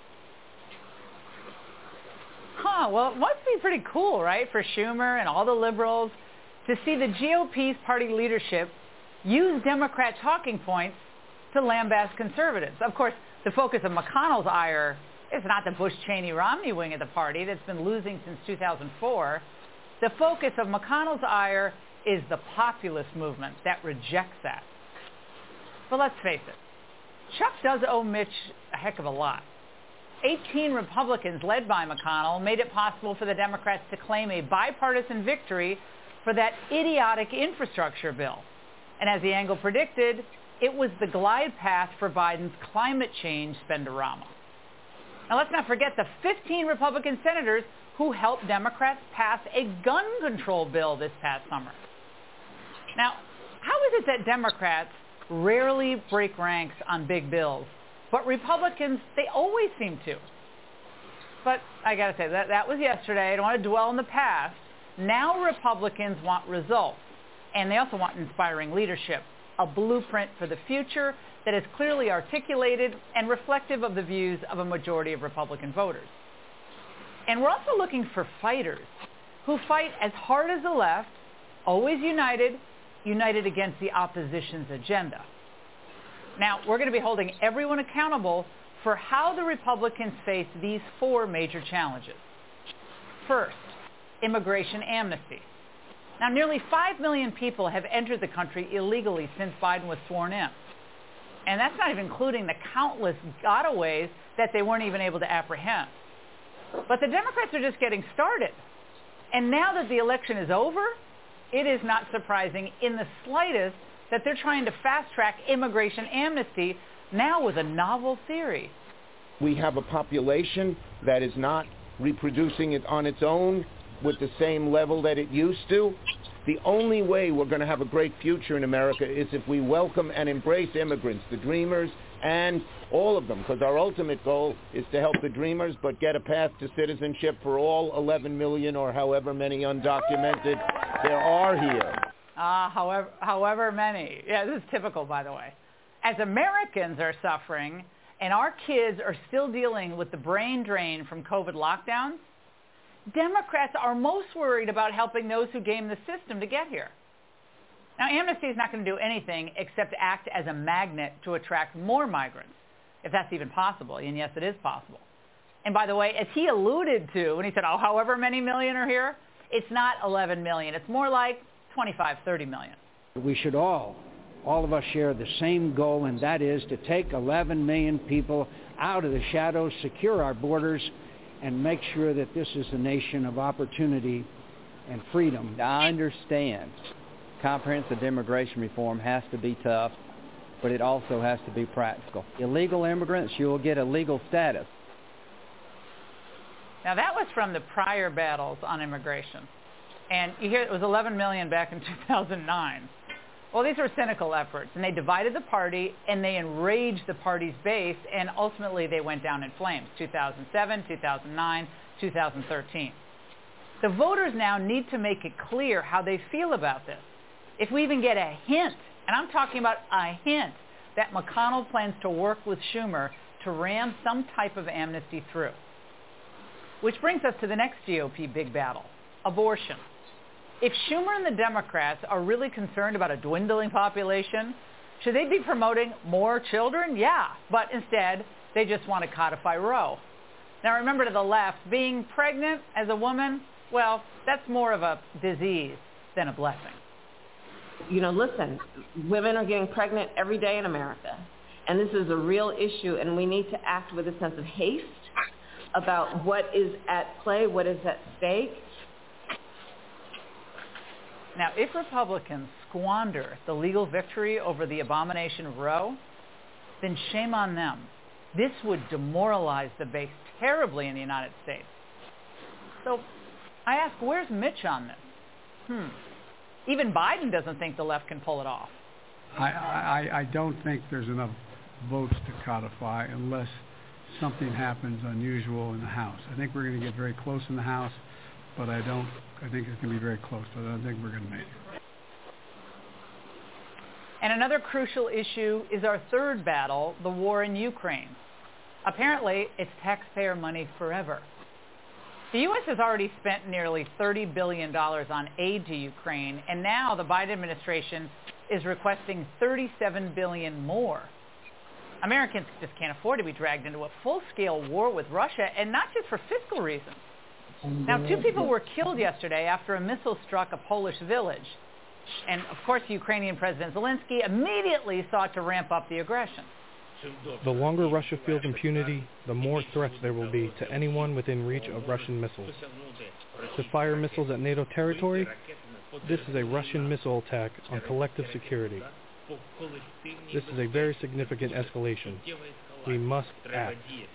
A: Huh, well, it must be pretty cool, right, for Schumer and all the liberals to see the G O P's party leadership use Democrat talking points to lambast conservatives. Of course, the focus of McConnell's ire is not the Bush-Cheney-Romney wing of the party that's been losing since two thousand four. The focus of McConnell's ire is the populist movement that rejects that. But let's face it, Chuck does owe Mitch a heck of a lot. eighteen Republicans led by McConnell made it possible for the Democrats to claim a bipartisan victory for that idiotic infrastructure bill. And as the angle predicted, it was the glide path for Biden's climate change spendorama. Now let's not forget the fifteen Republican senators who helped Democrats pass a gun control bill this past summer. Now, how is it that Democrats rarely break ranks on big bills, but Republicans, they always seem to? But I got to say, that, that was yesterday. I don't want to dwell on the past. Now Republicans want results. And they also want inspiring leadership, a blueprint for the future that is clearly articulated and reflective of the views of a majority of Republican voters. And we're also looking for fighters who fight as hard as the left, always united, united against the opposition's agenda. Now, we're going to be holding everyone accountable for how the Republicans face these four major challenges. First, immigration amnesty. Now, nearly five million people have entered the country illegally since Biden was sworn in. And that's not even including the countless gotaways that they weren't even able to apprehend. But the Democrats are just getting started. And now that the election is over, it is not surprising in the slightest that they're trying to fast-track immigration amnesty now with a novel theory.
X: We have a population that is not reproducing it on its own with the same level that it used to. The only way we're going to have a great future in America is if we welcome and embrace immigrants, the dreamers, and all of them, because our ultimate goal is to help the dreamers but get a path to citizenship for all eleven million or however many undocumented there are here.
A: Ah, uh, however, however many. Yeah, this is typical, by the way. As Americans are suffering and our kids are still dealing with the brain drain from COVID lockdowns, Democrats are most worried about helping those who game the system to get here. Now, amnesty is not going to do anything except act as a magnet to attract more migrants, if that's even possible. And yes, it is possible. And by the way, as he alluded to when he said, oh, however many million are here, it's not eleven million. It's more like twenty-five, thirty million.
D: We should all, all of us share the same goal, and that is to take eleven million people out of the shadows, secure our borders, and make sure that this is a nation of opportunity and freedom.
E: I understand comprehensive immigration reform has to be tough, but it also has to be practical. Illegal immigrants, you'll get a legal status.
A: Now, that was from the prior battles on immigration. And you hear it was eleven million back in two thousand nine. Well, these were cynical efforts, and they divided the party, and they enraged the party's base, and ultimately they went down in flames, two thousand seven, two thousand nine, two thousand thirteen. The voters now need to make it clear how they feel about this. If we even get a hint, and I'm talking about a hint, that McConnell plans to work with Schumer to ram some type of amnesty through. Which brings us to the next G O P big battle, abortion. If Schumer and the Democrats are really concerned about a dwindling population, should they be promoting more children? Yeah, but instead, they just want to codify Roe. Now remember, to the left, being pregnant as a woman, well, that's more of a disease than a blessing.
I: You know, listen, women are getting pregnant every day in America, and this is a real issue, and we need to act with a sense of haste about what is at play, what is at stake.
A: Now, if Republicans squander the legal victory over the abomination of Roe, then shame on them. This would demoralize the base terribly in the United States. So I ask, where's Mitch on this? Hmm. Even Biden doesn't think the left can pull it off.
K: I, I, I don't think there's enough votes to codify unless something happens unusual in the House. I think we're going to get very close in the House, but I don't. I think it's going to be very close, but I don't think we're going to make it.
A: And another crucial issue is our third battle, the war in Ukraine. Apparently, it's taxpayer money forever. The U S has already spent nearly thirty billion dollars on aid to Ukraine, and now the Biden administration is requesting thirty-seven billion dollars more. Americans just can't afford to be dragged into a full-scale war with Russia, and not just for fiscal reasons. Now, two people were killed yesterday after a missile struck a Polish village. And, of course, Ukrainian President Zelensky immediately sought to ramp up the aggression.
Y: The longer Russia feels impunity, the more threats there will be to anyone within reach of Russian missiles. To fire missiles at NATO territory, this is a Russian missile attack on collective security. This is a very significant escalation. We must act.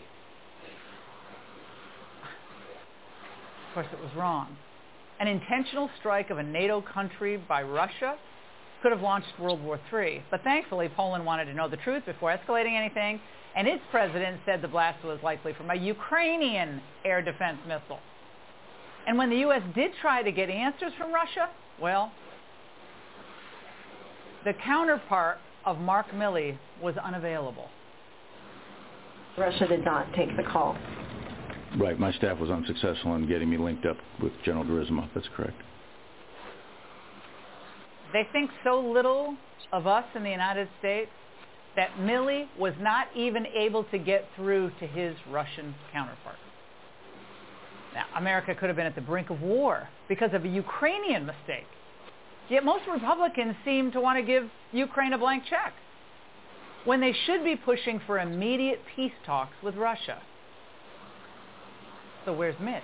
A: Of course, it was wrong. An intentional strike of a NATO country by Russia could have launched World War Three. But thankfully, Poland wanted to know the truth before escalating anything, and its president said the blast was likely from a Ukrainian air defense missile. And when the U S did try to get answers from Russia, well, the counterpart of Mark Milley was unavailable.
F: Russia did not take the call.
L: Right. My staff was unsuccessful in getting me linked up with General Gerasimov. That's correct.
A: They think so little of us in the United States that Milley was not even able to get through to his Russian counterpart. Now, America could have been at the brink of war because of a Ukrainian mistake. Yet most Republicans seem to want to give Ukraine a blank check when they should be pushing for immediate peace talks with Russia. So where's Mitch?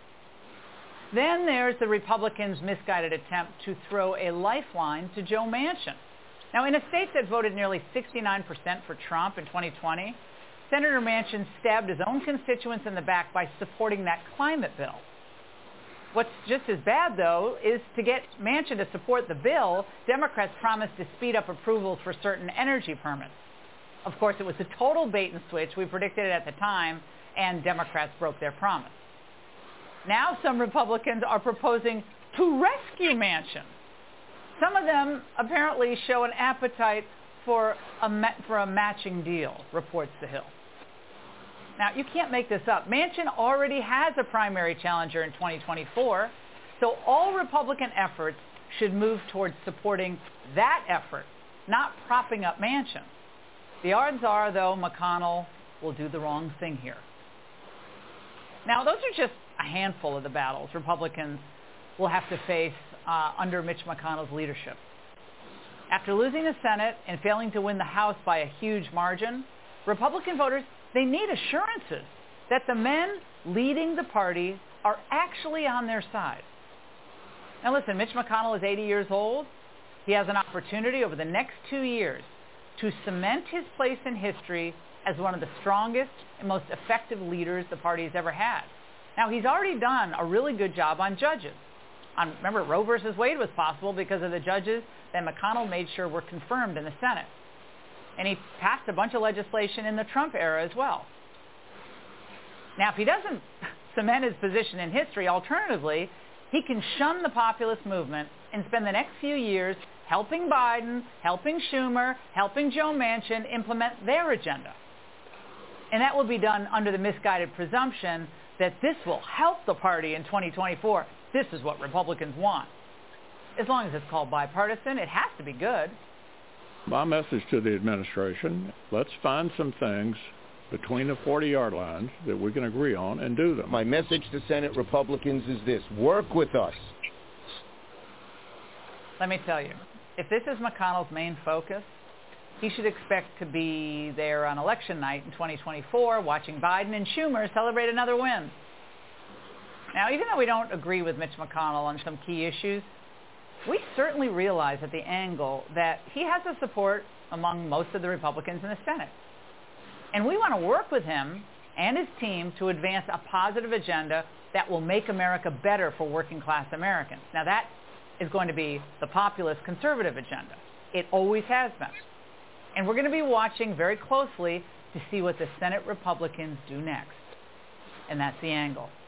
A: Then there's the Republicans' misguided attempt to throw a lifeline to Joe Manchin. Now, in a state that voted nearly sixty-nine percent for Trump in twenty twenty, Senator Manchin stabbed his own constituents in the back by supporting that climate bill. What's just as bad, though, is to get Manchin to support the bill, Democrats promised to speed up approvals for certain energy permits. Of course, it was a total bait and switch. We predicted it at the time, and Democrats broke their promise. Now some Republicans are proposing to rescue Manchin. Some of them apparently show an appetite for a, ma- for a matching deal, reports The Hill. Now, you can't make this up. Manchin already has a primary challenger in twenty twenty-four, so all Republican efforts should move towards supporting that effort, not propping up Manchin. The odds are, though, McConnell will do the wrong thing here. Now, those are just a handful of the battles Republicans will have to face uh, under Mitch McConnell's leadership. After losing the Senate and failing to win the House by a huge margin, Republican voters, they need assurances that the men leading the party are actually on their side. Now listen, Mitch McConnell is eighty years old. He has an opportunity over the next two years to cement his place in history as one of the strongest and most effective leaders the party has ever had. Now, he's already done a really good job on judges. On, remember, Roe versus Wade was possible because of the judges that McConnell made sure were confirmed in the Senate. And he passed a bunch of legislation in the Trump era as well. Now, if he doesn't cement his position in history, alternatively, he can shun the populist movement and spend the next few years helping Biden, helping Schumer, helping Joe Manchin implement their agenda. And that will be done under the misguided presumption that this will help the party in twenty twenty-four. This is what Republicans want. As long as it's called bipartisan, it has to be good.
C: My message to the administration, let's find some things between the forty-yard lines that we can agree on and do them.
M: My message to Senate Republicans is this: work with us.
A: Let me tell you, if this is McConnell's main focus, he should expect to be there on election night in twenty twenty-four watching Biden and Schumer celebrate another win. Now, even though we don't agree with Mitch McConnell on some key issues, we certainly realize at the angle that he has the support among most of the Republicans in the Senate. And we want to work with him and his team to advance a positive agenda that will make America better for working class Americans. Now, that is going to be the populist conservative agenda. It always has been. And we're going to be watching very closely to see what the Senate Republicans do next. And that's the angle.